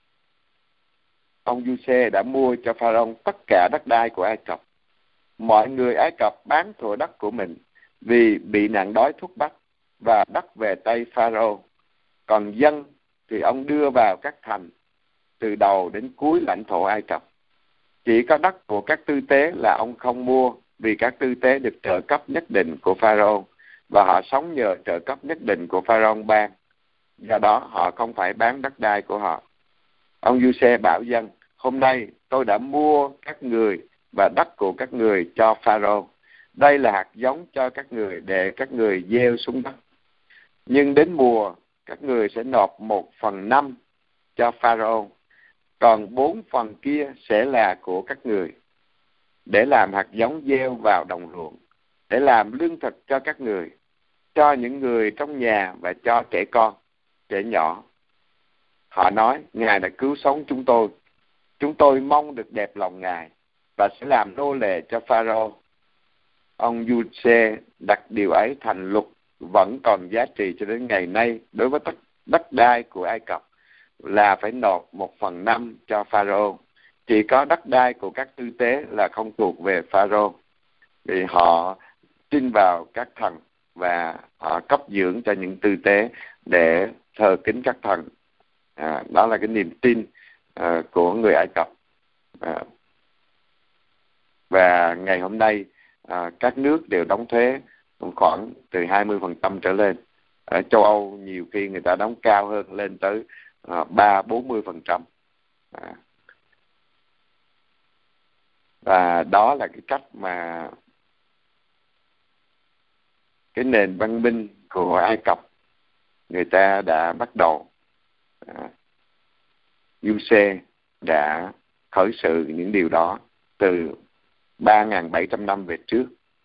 Ông Giuse đã mua cho Pharaoh tất cả đất đai của Ai Cập. Mọi người Ai Cập bán thửa đất của mình vì bị nạn đói thúc bắt, và đất về tay Pharaoh. Còn dân thì ông đưa vào các thành từ đầu đến cuối lãnh thổ Ai Cập. Chỉ có đất của các tư tế là ông không mua, vì các tư tế được trợ cấp nhất định của Pharaoh, và họ sống nhờ trợ cấp nhất định của Pharaoh ban. Do đó họ không phải bán đất đai của họ. Ông Giuse bảo dân: hôm nay tôi đã mua các người và đất của các người cho Pharaoh. Đây là hạt giống cho các người để các người gieo xuống đất. Nhưng đến mùa, các người sẽ nộp 1/5 cho Pharaoh, còn 4 phần kia sẽ là của các người, để làm hạt giống gieo vào đồng ruộng, để làm lương thực cho các người, cho những người trong nhà và cho trẻ con, trẻ nhỏ. Họ nói: Ngài đã cứu sống chúng tôi mong được đẹp lòng Ngài và sẽ làm nô lệ cho Pharaoh. Ông Giuse đặt điều ấy thành luật vẫn còn giá trị cho đến ngày nay đối với đất đai của Ai Cập, là phải nộp 1/5 cho Pharaoh. Chỉ có đất đai của các tư tế là không thuộc về Pharaoh, vì họ tin vào các thần và họ cấp dưỡng cho những tư tế để thờ kính các thần. Đó là cái niềm tin của người Ai Cập. Và ngày hôm nay các nước đều đóng thuế khoảng từ 20% trở lên. Ở châu Âu nhiều khi người ta đóng cao hơn, lên tới 30-40%. Và đó là cái cách mà cái nền văn minh của Ai Cập người ta đã bắt đầu. Giuse đã khởi sự những điều đó từ 3.700 năm về trước.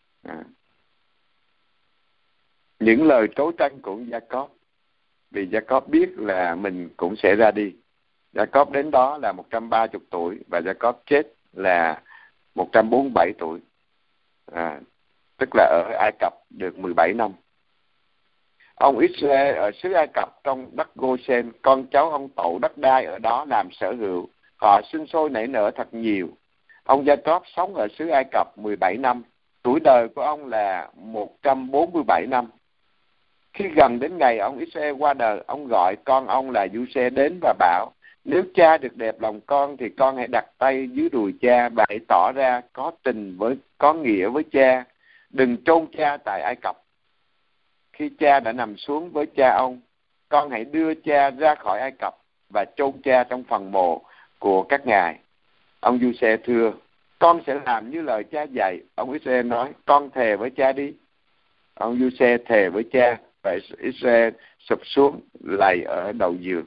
Những lời tố tranh của Jacob, vì Jacob biết là mình cũng sẽ ra đi. Jacob đến đó là 130 tuổi và Jacob chết là 147 tuổi, tức là ở Ai Cập được 17 năm. Ông Israel ở xứ Ai Cập trong đất Goshen, con cháu ông tậu đất đai ở đó làm sở hữu. Họ sinh sôi nảy nở thật nhiều. Ông Gia-cốp sống ở xứ Ai Cập 17 năm. Tuổi đời của ông là 147 năm. Khi gần đến ngày ông Israel qua đời, ông gọi con ông là Giuse đến và bảo: nếu cha được đẹp lòng con thì con hãy đặt tay dưới đùi cha và hãy tỏ ra có nghĩa với cha. Đừng chôn cha tại Ai Cập. Khi cha đã nằm xuống với cha ông, con hãy đưa cha ra khỏi Ai Cập và chôn cha trong phần mộ của các ngài. Ông Giuse thưa: con sẽ làm như lời cha dạy. Ông Israel nói: con thề với cha đi. Ông Giuse thề với cha, và Israel sụp xuống lạy ở đầu giường.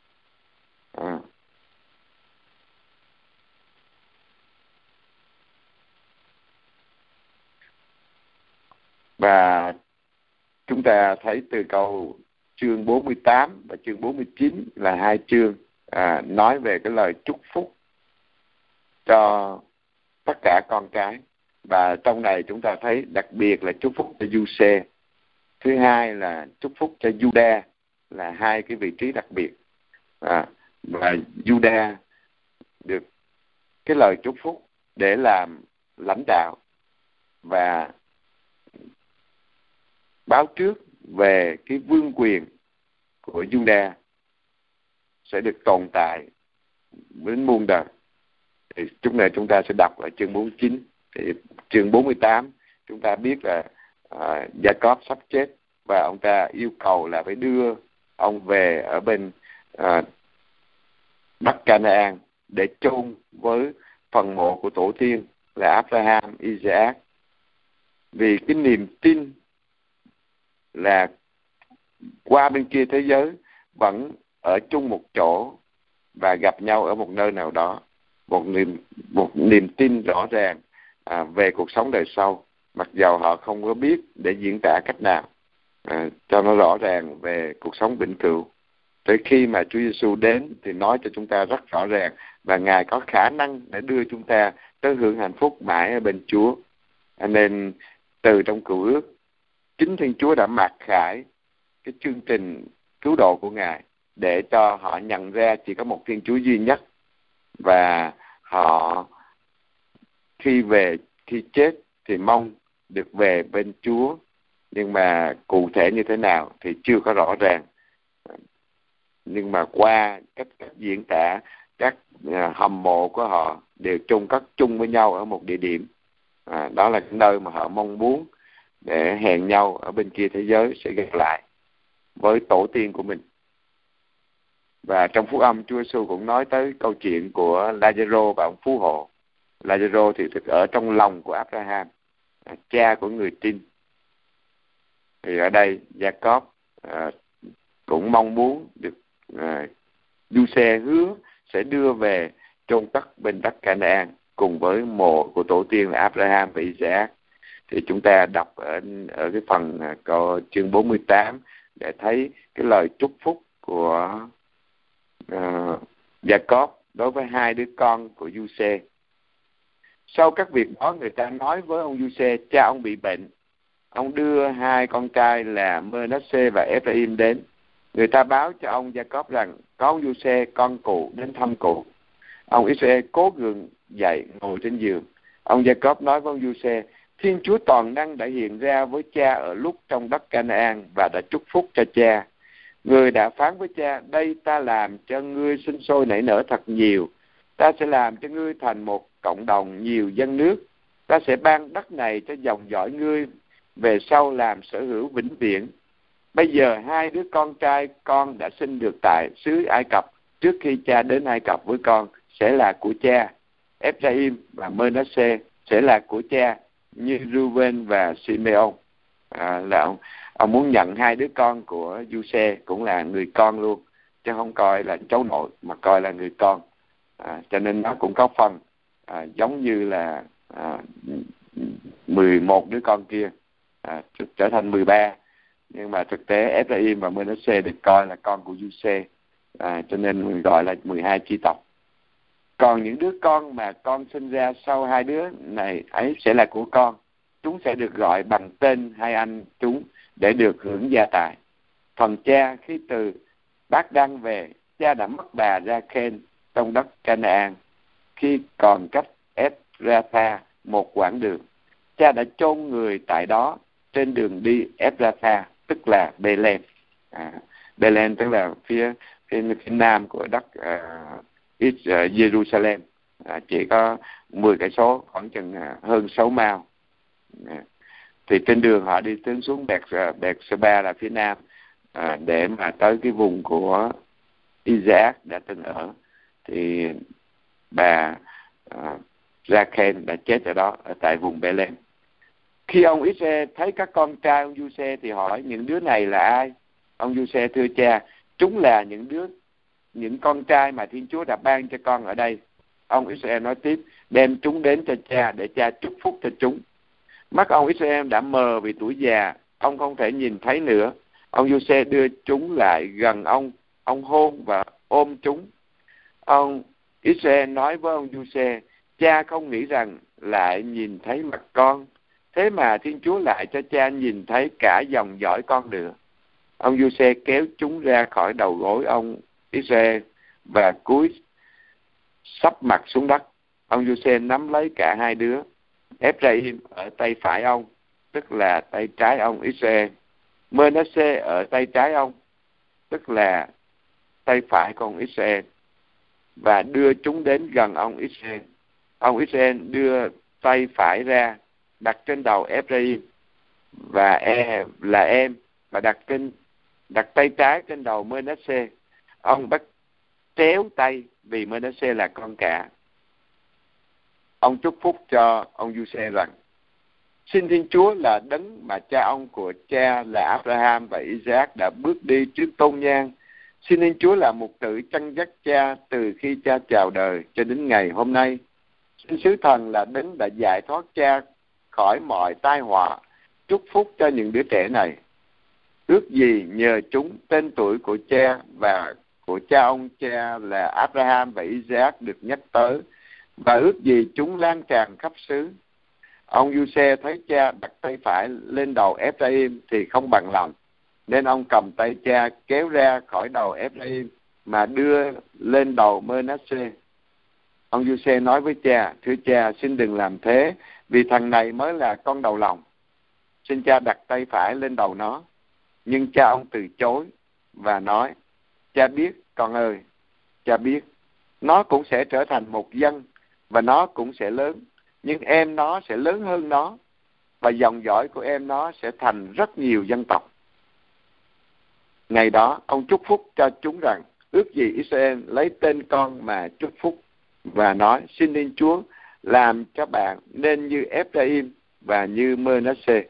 Và chúng ta thấy từ chương 48 và chương 49 là hai chương nói về cái lời chúc phúc cho tất cả con cái. Và trong này chúng ta thấy đặc biệt là chúc phúc cho Giuse. Thứ hai là chúc phúc cho Juda, là hai cái vị trí đặc biệt. Và Juda được cái lời chúc phúc để làm lãnh đạo và báo trước về cái vương quyền của Juda sẽ được tồn tại đến muôn đời. Thì chúng ta sẽ đọc ở chương 49. Thì chương 48 chúng ta biết là Gia-cốp sắp chết và ông ta yêu cầu là phải đưa ông về ở bên Bắc Canaan để chôn với phần mộ của tổ tiên là Abraham, Isaac. Vì cái niềm tin là qua bên kia thế giới vẫn ở chung một chỗ và gặp nhau ở một nơi nào đó, một niềm tin rõ ràng về cuộc sống đời sau, mặc dầu họ không có biết để diễn tả cách nào cho nó rõ ràng về cuộc sống vĩnh cửu. Tới khi mà Chúa Giêsu đến thì nói cho chúng ta rất rõ ràng, và Ngài có khả năng để đưa chúng ta tới hưởng hạnh phúc mãi ở bên Chúa. Nên từ trong Cựu Ước, chính Thiên Chúa đã mặc khải cái chương trình cứu độ của Ngài để cho họ nhận ra chỉ có một Thiên Chúa duy nhất, và họ khi chết thì mong được về bên Chúa, nhưng mà cụ thể như thế nào thì chưa có rõ ràng. Nhưng mà qua cách diễn tả, các hầm mộ của họ đều chôn cất chung với nhau ở một địa điểm. Đó là cái nơi mà họ mong muốn để hẹn nhau ở bên kia thế giới sẽ gặp lại với tổ tiên của mình. Và trong Phúc Âm, Chúa Giêsu cũng nói tới câu chuyện của Lazaro và ông phú hộ. Lazaro thì thực ở trong lòng của Abraham, cha của người tin. Thì ở đây Gia-cốp cũng mong muốn được Giuse hứa sẽ đưa về chôn cất bên đất Canaan cùng với mộ của tổ tiên là Abraham và Isaac. Thì chúng ta đọc ở cái phần chương 48 để thấy cái lời chúc phúc của Gia-cốp đối với hai đứa con của Giuse. Sau các việc đó, người ta nói với ông Giuse, cha ông bị bệnh. Ông đưa hai con trai là Mơ-nát-xê và Ê-phra-im đến. Người ta báo cho ông Gia-cốp rằng có ông Giuse con cụ đến thăm cụ. Ông Israel cố gượng dậy ngồi trên giường. Ông Gia-cốp nói với ông Giuse: Thiên Chúa toàn năng đã hiện ra với cha ở lúc trong đất Canaan và đã chúc phúc cho cha. Người đã phán với cha: đây ta làm cho ngươi sinh sôi nảy nở thật nhiều. Ta sẽ làm cho ngươi thành một cộng đồng nhiều dân nước. Ta sẽ ban đất này cho dòng dõi ngươi về sau làm sở hữu vĩnh viễn. Bây giờ hai đứa con trai con đã sinh được tại xứ Ai Cập trước khi cha đến Ai Cập với con sẽ là của cha. Ê-phra-im và Mơ-nát-xê sẽ là của cha, như Reuben và Simeon. Là ông muốn nhận hai đứa con của Giuse cũng là người con luôn, chứ không coi là cháu nội mà coi là người con. Cho nên nó cũng có phần giống như là 11 đứa con kia trở thành 13. Nhưng mà thực tế Ê-phra-im và Mơ-nát-xê được coi là con của Giuse, cho nên mình gọi là 12 chi tộc. Còn những đứa con mà con sinh ra sau hai đứa này ấy sẽ là của con. Chúng sẽ được gọi bằng tên hai anh chúng để được hưởng gia tài. Phần cha, khi từ Bát Đăng về, cha đã mất bà Ra-khen trong đất Canaan, khi còn cách Ephrata một quãng đường. Cha đã chôn người tại đó trên đường đi Ephrata, tức là Bethlehem. Bethlehem tức là phía nam của đất Jerusalem, chỉ có 10 cây số, khoảng chừng hơn 6 mao. Thì trên đường họ đi tiến xuống Bethseba là phía nam, để mà tới cái vùng của Isaac đã từng ở. Thì bà Rachel đã chết ở đó, ở tại vùng Bethlehem. Khi ông Israel thấy các con trai ông Giuse thì hỏi những đứa này là ai? Ông Giuse thưa cha, chúng là những con trai mà Thiên Chúa đã ban cho con ở đây. Ông Israel nói tiếp, đem chúng đến cho cha để cha chúc phúc cho chúng. Mắt ông Israel đã mờ vì tuổi già, ông không thể nhìn thấy nữa. Ông Giuse đưa chúng lại gần ông hôn và ôm chúng. Ông Israel nói với ông Giuse, cha không nghĩ rằng lại nhìn thấy mặt con, thế mà Thiên Chúa lại cho cha nhìn thấy cả dòng dõi con nữa. Ông Giuse kéo chúng ra khỏi đầu gối ông Israel và cúi sấp mặt xuống đất. Ông Giuse nắm lấy cả hai đứa. Ephraim ở tay phải ông, tức là tay trái ông Israel. Manasseh ở tay trái ông, tức là tay phải của ông Israel, và đưa chúng đến gần ông Israel. Ông Israel đưa tay phải ra, đặt trên đầu Ephraim và và đặt tay trái trên đầu Manasseh. Ông bắt tréo tay vì Manasseh là con cả. Ông chúc phúc cho ông Giuse rằng, xin Thiên Chúa là đấng mà cha ông của cha là Abraham và Isaac đã bước đi trước tôn nhang. Xin Thiên Chúa là mục tử chăn dắt cha từ khi cha chào đời cho đến ngày hôm nay. Xin sứ thần là đấng đã giải thoát cha khỏi mọi tai họa. Chúc phúc cho những đứa trẻ này. Ước gì nhờ chúng tên tuổi của cha và của cha ông cha là Abraham và Isaac được nhắc tới, và ước gì chúng lan tràn khắp xứ. Ông Giuse thấy cha đặt tay phải lên đầu Ephraim thì không bằng lòng, nên ông cầm tay cha kéo ra khỏi đầu Ephraim mà đưa lên đầu Manasseh. Ông Giuse nói với cha, thưa cha, xin đừng làm thế, vì thằng này mới là con đầu lòng. Xin cha đặt tay phải lên đầu nó. Nhưng cha ông từ chối và nói, cha biết, con ơi, cha biết, nó cũng sẽ trở thành một dân và nó cũng sẽ lớn, nhưng em nó sẽ lớn hơn nó, và dòng dõi của em nó sẽ thành rất nhiều dân tộc. Ngày đó, ông chúc phúc cho chúng rằng, ước gì Israel lấy tên con mà chúc phúc, và nói, xin Thiên Chúa làm cho bạn nên như Ephraim và như Manasseh.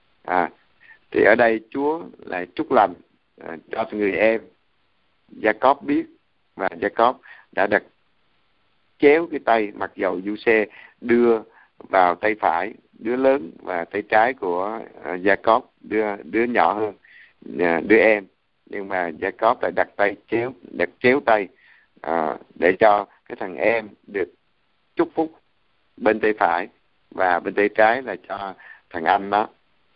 Thì ở đây Chúa lại chúc lành cho người em. Jacob biết, và Jacob đã đặt chéo cái tay, mặc dầu Giuse đưa vào tay phải đứa lớn và tay trái của Jacob, đứa nhỏ hơn đứa em, nhưng mà Jacob lại đặt chéo tay để cho cái thằng em được chúc phúc bên tay phải, và bên tay trái là cho thằng anh đó.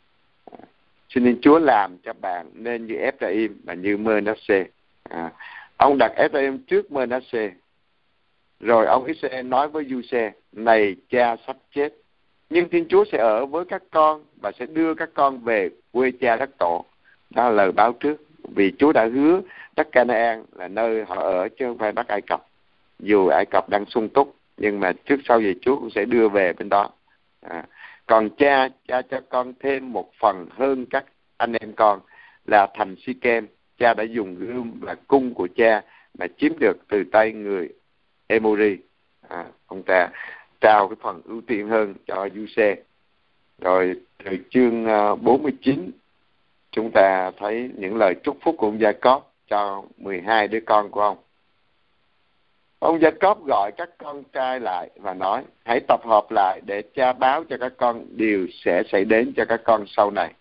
Xin Thiên Chúa làm cho bạn nên như Ephraim và như Manasseh. Ông đặt Ephraim trước Manasseh. Rồi ông Israel nói với Giuse, này cha sắp chết, nhưng Thiên Chúa sẽ ở với các con và sẽ đưa các con về quê cha đất tổ. Đó là lời báo trước, vì Chúa đã hứa đất Canaan là nơi họ ở chứ không phải đất Ai Cập. Dù Ai Cập đang sung túc, nhưng mà trước sau gì Chúa cũng sẽ đưa về bên đó. Còn cha cho con thêm một phần hơn các anh em con là thành Sikem. Cha đã dùng gươm và cung của cha mà chiếm được từ tay người Emori. Ông ta trao cái phần ưu tiên hơn cho Giuse. Rồi từ chương 49 chúng ta thấy những lời chúc phúc của ông Jacob cho 12 đứa con của ông. Ông Jacob gọi các con trai lại và nói, hãy tập hợp lại để cha báo cho các con điều sẽ xảy đến cho các con sau này.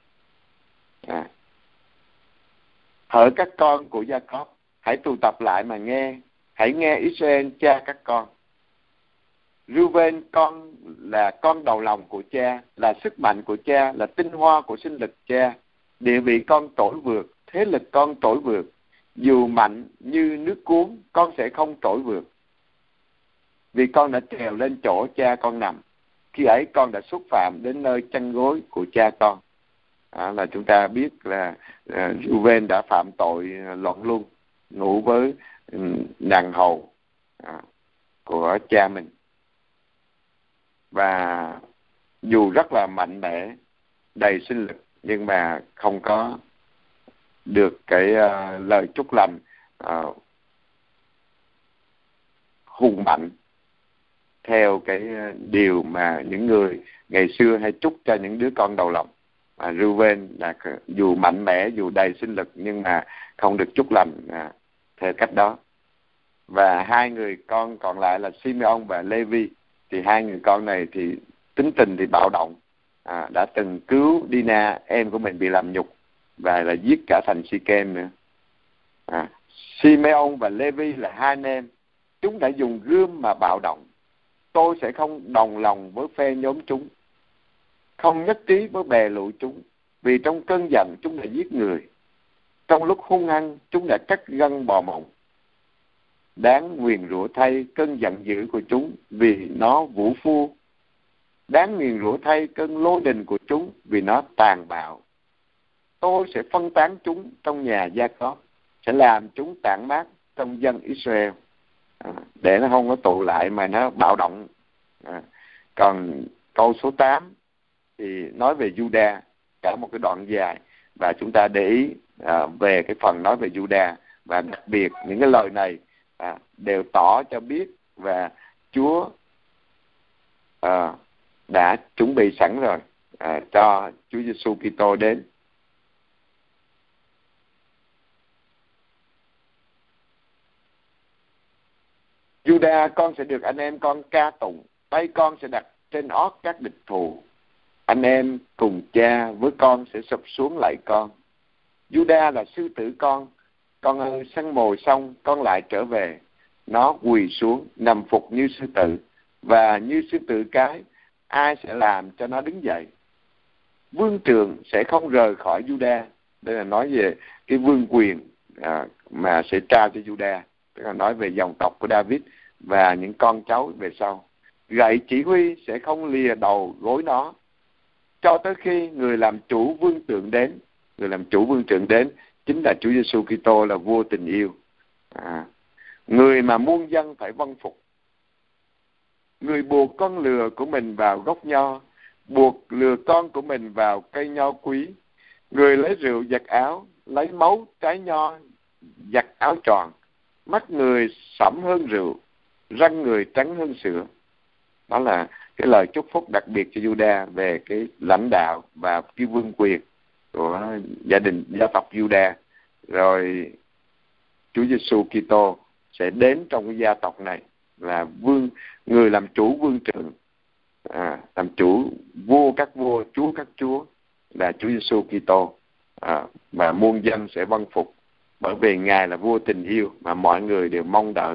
Hỡi các con của Jacob, hãy tụ tập lại mà nghe. Hãy nghe Israel cha các con. Reuben con là con đầu lòng của cha, là sức mạnh của cha, là tinh hoa của sinh lực cha. Địa vị con trỗi vượt, thế lực con trỗi vượt. Dù mạnh như nước cuốn, con sẽ không trỗi vượt. Vì con đã trèo lên chỗ cha con nằm, khi ấy con đã xúc phạm đến nơi chân gối của cha con. Là chúng ta biết là Reuven đã phạm tội loạn luân, ngủ với nàng hầu của cha mình. Và dù rất là mạnh mẽ, đầy sinh lực, nhưng mà không có được cái lời chúc lành hùng mạnh theo cái điều mà những người ngày xưa hay chúc cho những đứa con đầu lòng. Reuven là dù mạnh mẽ, dù đầy sinh lực, nhưng mà không được chúc lành theo cách đó. Và hai người con còn lại là Simeon và Levi, thì hai người con này thì tính tình thì bạo động, đã từng cứu Dina, em của mình bị làm nhục, và là giết cả thành Sikem nữa. Simeon và Levi là hai anh em, chúng đã dùng gươm mà bạo động. Tôi sẽ không đồng lòng với phe nhóm chúng, không nhất trí với bè lũ chúng, vì trong cơn giận chúng đã giết người, trong lúc hung hăng chúng đã cắt gân bò mộng. Đáng nguyền rủa thay cơn giận dữ của chúng, vì nó vũ phu. Đáng nguyền rủa thay cơn lô đình của chúng, vì nó tàn bạo. Tôi sẽ phân tán chúng trong nhà Gia-cóp, sẽ làm chúng tản mát trong dân Israel, để nó không có tụ lại mà nó bạo động. Còn câu số 8 thì nói về Juda, cả một cái đoạn dài, và chúng ta để ý về cái phần nói về Juda, và đặc biệt những cái lời này đều tỏ cho biết và Chúa đã chuẩn bị sẵn rồi cho Chúa Giêsu Kitô đến. Juda, con sẽ được anh em con ca tụng, tay con sẽ đặt trên ót các địch thù. Anh em cùng cha với con sẽ sụp xuống lạy con. Juda là sư tử con ơi, săn mồi xong con lại trở về. Nó quỳ xuống nằm phục như sư tử, và như sư tử cái, ai sẽ làm cho nó đứng dậy? Vương trường sẽ không rời khỏi Juda. Đây là nói về cái vương quyền mà sẽ trao cho Juda, tức là nói về dòng tộc của David và những con cháu về sau. Gậy chỉ huy sẽ không lìa đầu gối nó, cho tới khi người làm chủ vương tượng đến. Người làm chủ vương tượng đến chính là Chúa Giêsu Kitô, là vua tình yêu. Người mà muôn dân phải vâng phục. Người buộc con lừa của mình vào gốc nho, buộc lừa con của mình vào cây nho quý. Người lấy rượu giặt áo, lấy máu trái nho giặt áo tròn. Mắt người sẫm hơn rượu, răng người trắng hơn sữa. Đó là cái lời chúc phúc đặc biệt cho Juda về cái lãnh đạo và cái vương quyền của gia tộc Juda. Rồi Chúa Giêsu Kitô sẽ đến trong cái gia tộc này là người làm chủ vương trường, làm chủ vua các vua, chúa các chúa, là Chúa Giêsu Kitô, mà muôn dân sẽ vâng phục, bởi vì Ngài là vua tình yêu mà mọi người đều mong đợi.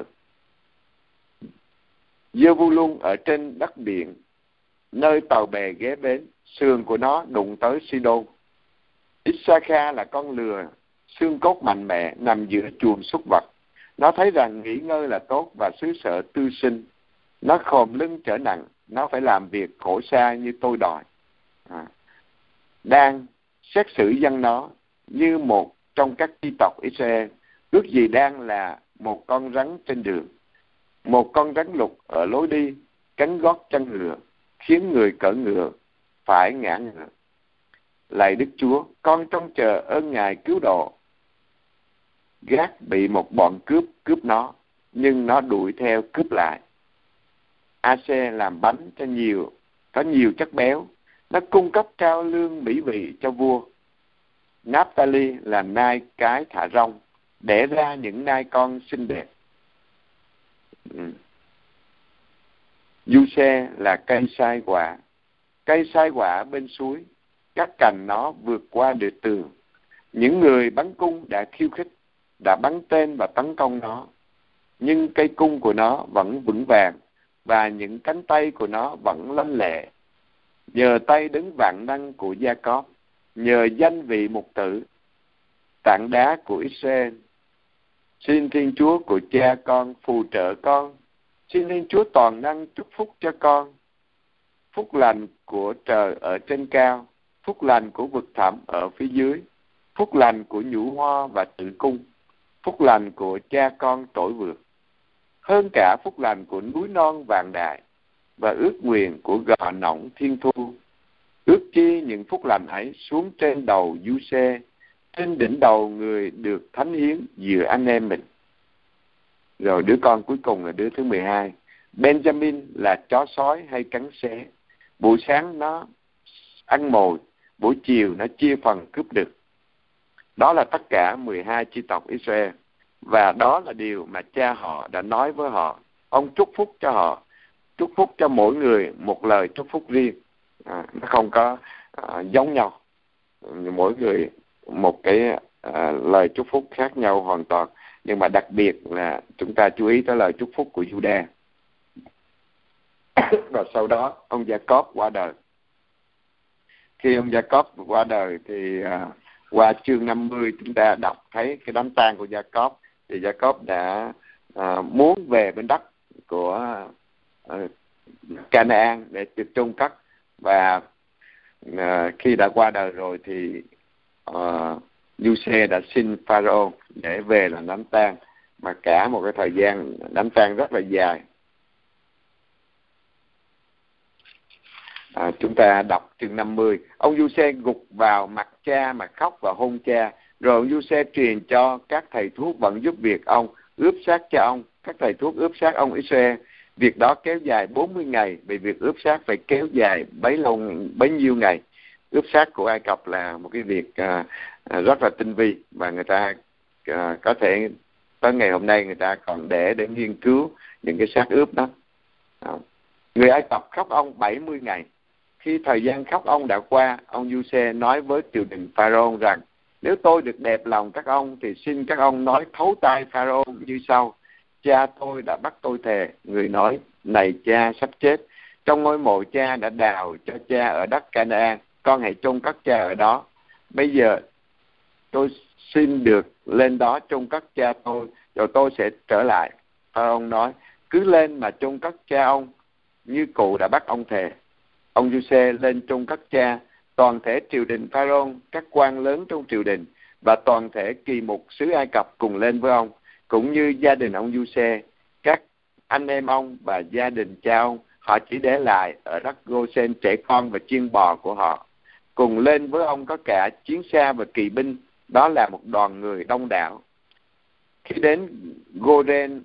Giê-vu-lun ở trên đất biển, nơi tàu bè ghé bến, sườn của nó đụng tới Sidon. Issachar là con lừa, xương cốt mạnh mẽ, nằm giữa chuồng súc vật. Nó thấy rằng nghỉ ngơi là tốt và xứ sở tư sinh. Nó khom lưng trở nặng, nó phải làm việc khổ xa như tôi đòi. Đang xét xử dân nó như một trong các chi tộc Israel. Ước gì đang là một con rắn trên đường, một con rắn lục ở lối đi, cắn gót chân ngựa, khiến người cỡ ngựa phải ngã ngựa. Lạy Đức Chúa, con trông chờ ơn Ngài cứu độ. Gác bị một bọn cướp nó, nhưng nó đuổi theo cướp lại. A-se làm bánh có nhiều chất béo, nó cung cấp cao lương mỹ vị cho vua. Naphtali là nai cái thả rong, đẻ ra những nai con xinh đẹp. Du-se là cây sai quả bên suối, các cành nó vượt qua được tường. Những người bắn cung đã khiêu khích, đã bắn tên và tấn công nó, nhưng cây cung của nó vẫn vững vàng và những cánh tay của nó vẫn lanh lẹ. Nhờ tay đứng vạn năng của Gia-cóp, nhờ danh vị mục tử, tảng đá của Israel, xin Thiên Chúa của cha con phù trợ con, xin Thiên Chúa toàn năng chúc phúc cho con. phúc lành của trời ở trên cao, phúc lành của vực thẳm ở phía dưới, phúc lành của nhũ hoa và tử cung, phúc lành của cha con trỗi vượt, hơn cả phúc lành của núi non vàng đại và ước nguyện của gò nỏng thiên thu. Ước chi những phúc lành ấy xuống trên đầu Du-xê, trên đỉnh đầu người được thánh hiến giữa anh em mình. Rồi đứa con cuối cùng là đứa thứ 12. Benjamin là chó sói hay cắn xé. Buổi sáng nó ăn mồi, buổi chiều nó chia phần cướp được. Đó là tất cả 12 chi tộc Israel. Và đó là điều mà cha họ đã nói với họ. Ông chúc phúc cho họ, chúc phúc cho mỗi người một lời chúc phúc riêng. Nó không có giống nhau. Mỗi người một cái lời chúc phúc khác nhau hoàn toàn. Nhưng mà đặc biệt là chúng ta chú ý tới lời chúc phúc của Judah. Và sau đó ông Gia-cốp qua đời. Khi ông Gia-cốp qua đời thì qua chương 50 chúng ta đọc thấy cái đám tang của Gia-cốp. Thì Gia-cốp đã muốn về bên đất của Canaan để được chôn cất. Và khi đã qua đời rồi thì Du-xê đã xin Pharaoh để về làm đám tang, mà cả một cái thời gian đám tang rất là dài. Chúng ta đọc chương 50. Ông Du-xê gục vào mặt cha mà khóc và hôn cha. Rồi ông Du-xê truyền cho các thầy thuốc vẫn giúp việc ông ướp xác cho ông. Các thầy thuốc ướp xác ông Israel. Việc đó kéo dài 40 ngày, vì việc ướp xác phải kéo dài bấy nhiêu ngày. Ướp xác của Ai Cập là một cái việc rất là tinh vi, và người ta có thể tới ngày hôm nay người ta còn để nghiên cứu những cái xác ướp đó. Người Ai Cập khóc ông 70 ngày. Khi thời gian khóc ông đã qua, ông Du-xê nói với triều đình Pharaoh rằng: nếu tôi được đẹp lòng các ông thì xin các ông nói thấu tai Pharaoh như sau: cha tôi đã bắt tôi thề. Người nói: này cha sắp chết, trong ngôi mộ cha đã đào cho cha ở đất Canaan, con hãy chôn cất cha ở đó. Bây giờ tôi xin được lên đó chôn cất cha tôi, rồi tôi sẽ trở lại. Pharaoh nói: cứ lên mà chôn cất cha ông như cụ đã bắt ông thề. Ông Du-xê lên chôn cất cha. Toàn thể triều đình Pharaoh, các quan lớn trong triều đình và toàn thể kỳ mục xứ Ai Cập cùng lên với ông, cũng như gia đình ông Du-xê, các anh em ông và gia đình cha ông. Họ chỉ để lại ở đất Gô-sen trẻ con và chiên bò của họ. Cùng lên với ông có cả chiến xa và kỳ binh. Đó là một đoàn người đông đảo. Khi đến Goren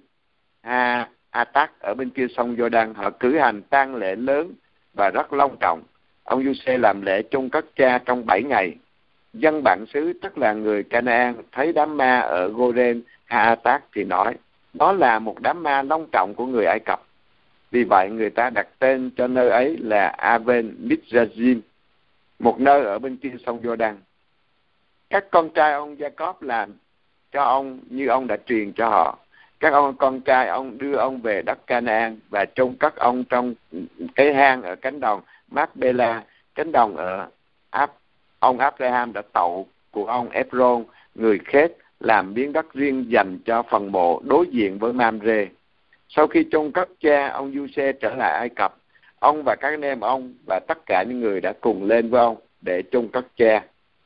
Atak ở bên kia sông Giô-đăng, họ cử hành tang lễ lớn và rất long trọng. Ông Du-xê làm lễ chôn cất cha trong 7 ngày. Dân bản xứ, tức là người Canaan, thấy đám ma ở Goren Atak thì nói: đó là một đám ma long trọng của người Ai Cập. Vì vậy người ta đặt tên cho nơi ấy là Aven Mizrazim, một nơi ở bên kia sông Giô-đăng. Các con trai ông Gia-cốp làm cho ông như ông đã truyền cho họ. Các con trai ông đưa ông về đất Canaan và chôn cất ông trong cái hang ở cánh đồng Macpela, cánh đồng ở ông Abraham đã tậu của ông Ephron, người Khét, làm miếng đất riêng dành cho phần mộ đối diện với Mamre. Sau khi chôn cất cha, ông Du-xê trở lại Ai Cập. Ông và các anh em ông và tất cả những người đã cùng lên với ông để chôn cất cha.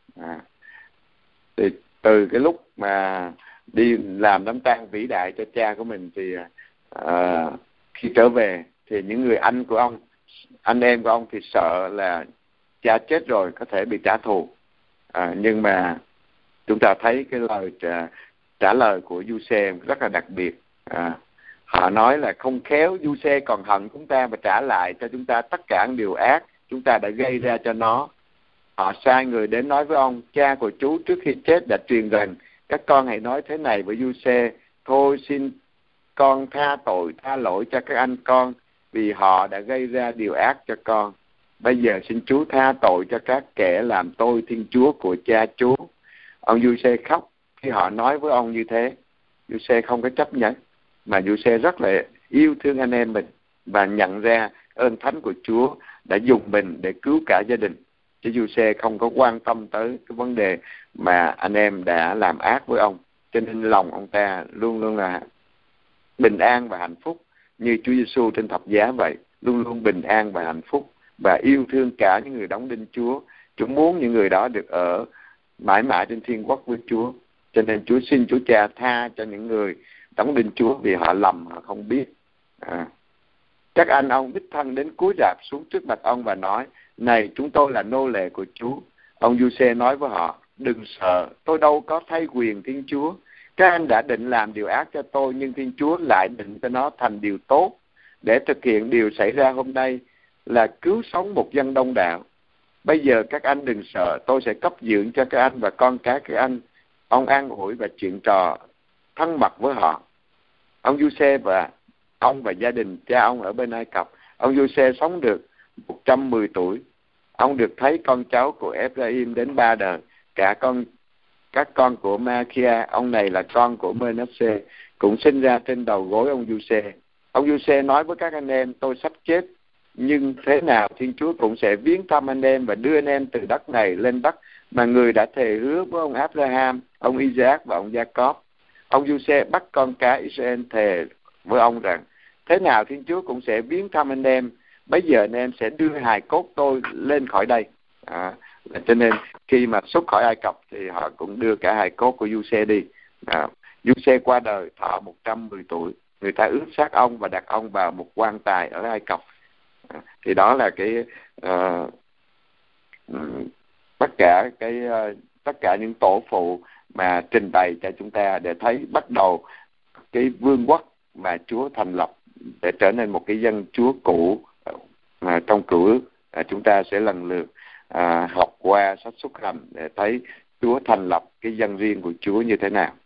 Thì từ cái lúc mà đi làm đám tang vĩ đại cho cha của mình thì khi trở về thì những người anh của ông, anh em của ông thì sợ là cha chết rồi có thể bị trả thù. Nhưng mà chúng ta thấy cái lời trả lời của Du-xê rất là đặc biệt. Họ nói là không khéo Du-xê còn hận chúng ta và trả lại cho chúng ta tất cả những điều ác chúng ta đã gây ra cho nó. Họ sai người đến nói với ông: cha của chú trước khi chết đã truyền rằng các con hãy nói thế này với Du-xê: thôi xin con tha tội tha lỗi cho các anh con, vì họ đã gây ra điều ác cho con. Bây giờ xin chú tha tội cho các kẻ làm tôi Thiên Chúa của cha chú. Ông Du-xê khóc khi họ nói với ông như thế. Du-xê không có chấp nhận, mà Du-xê rất là yêu thương anh em mình và nhận ra ơn thánh của Chúa đã dùng mình để cứu cả gia đình. Chứ Du-xê không có quan tâm tới cái vấn đề mà anh em đã làm ác với ông. Cho nên lòng ông ta luôn luôn là bình an và hạnh phúc, như Chúa Giêsu trên thập giá vậy, luôn luôn bình an và hạnh phúc. và yêu thương cả những người đóng đinh Chúa. Chúa muốn những người đó được ở mãi mãi trên thiên quốc với Chúa. Cho nên Chúa xin Chúa Cha tha cho những người đóng đinh Chúa vì họ lầm, họ không biết. Các anh ông đích thân đến cúi rạp xuống trước mặt ông và nói: này, chúng tôi là nô lệ của Chúa. Ông Giuse nói với họ: đừng sợ, tôi đâu có thay quyền Thiên Chúa. Các anh đã định làm điều ác cho tôi, nhưng Thiên Chúa lại định cho nó thành điều tốt, để thực hiện điều xảy ra hôm nay là cứu sống một dân đông đảo. Bây giờ các anh đừng sợ, tôi sẽ cấp dưỡng cho các anh và con cái các anh. Ông an ủi và chuyện trò thân mật với họ. Ông Giuse và ông và gia đình cha ông ở bên Ai Cập. Ông Giuse sống được 110 tuổi. Ông được thấy con cháu của Ephraim đến 3 đời. Các con của Machia, ông này là con của Manasseh, cũng sinh ra trên đầu gối ông Giuse. Ông Giuse nói với các anh em: tôi sắp chết, nhưng thế nào Thiên Chúa cũng sẽ viếng thăm anh em và đưa anh em từ đất này lên đất mà người đã thề hứa với ông Abraham, ông Isaac và ông Jacob. Ông Giuse bắt con cái Israel thề với ông rằng: thế nào Thiên Chúa cũng sẽ viếng thăm anh em. Bây giờ anh em sẽ đưa hài cốt tôi lên khỏi đây. Cho nên khi mà xuất khỏi Ai Cập thì họ cũng đưa cả hài cốt của Giuse đi. Giuse qua đời thọ 110 tuổi. Người ta ướp xác ông và đặt ông vào một quan tài ở Ai Cập. Thì đó là tất cả những tổ phụ mà trình bày cho chúng ta để thấy bắt đầu cái vương quốc mà Chúa thành lập để trở nên một cái dân Chúa cũ trong Cựu Ước. Chúng ta sẽ lần lượt học qua sách Xuất Hành để thấy Chúa thành lập cái dân riêng của Chúa như thế nào.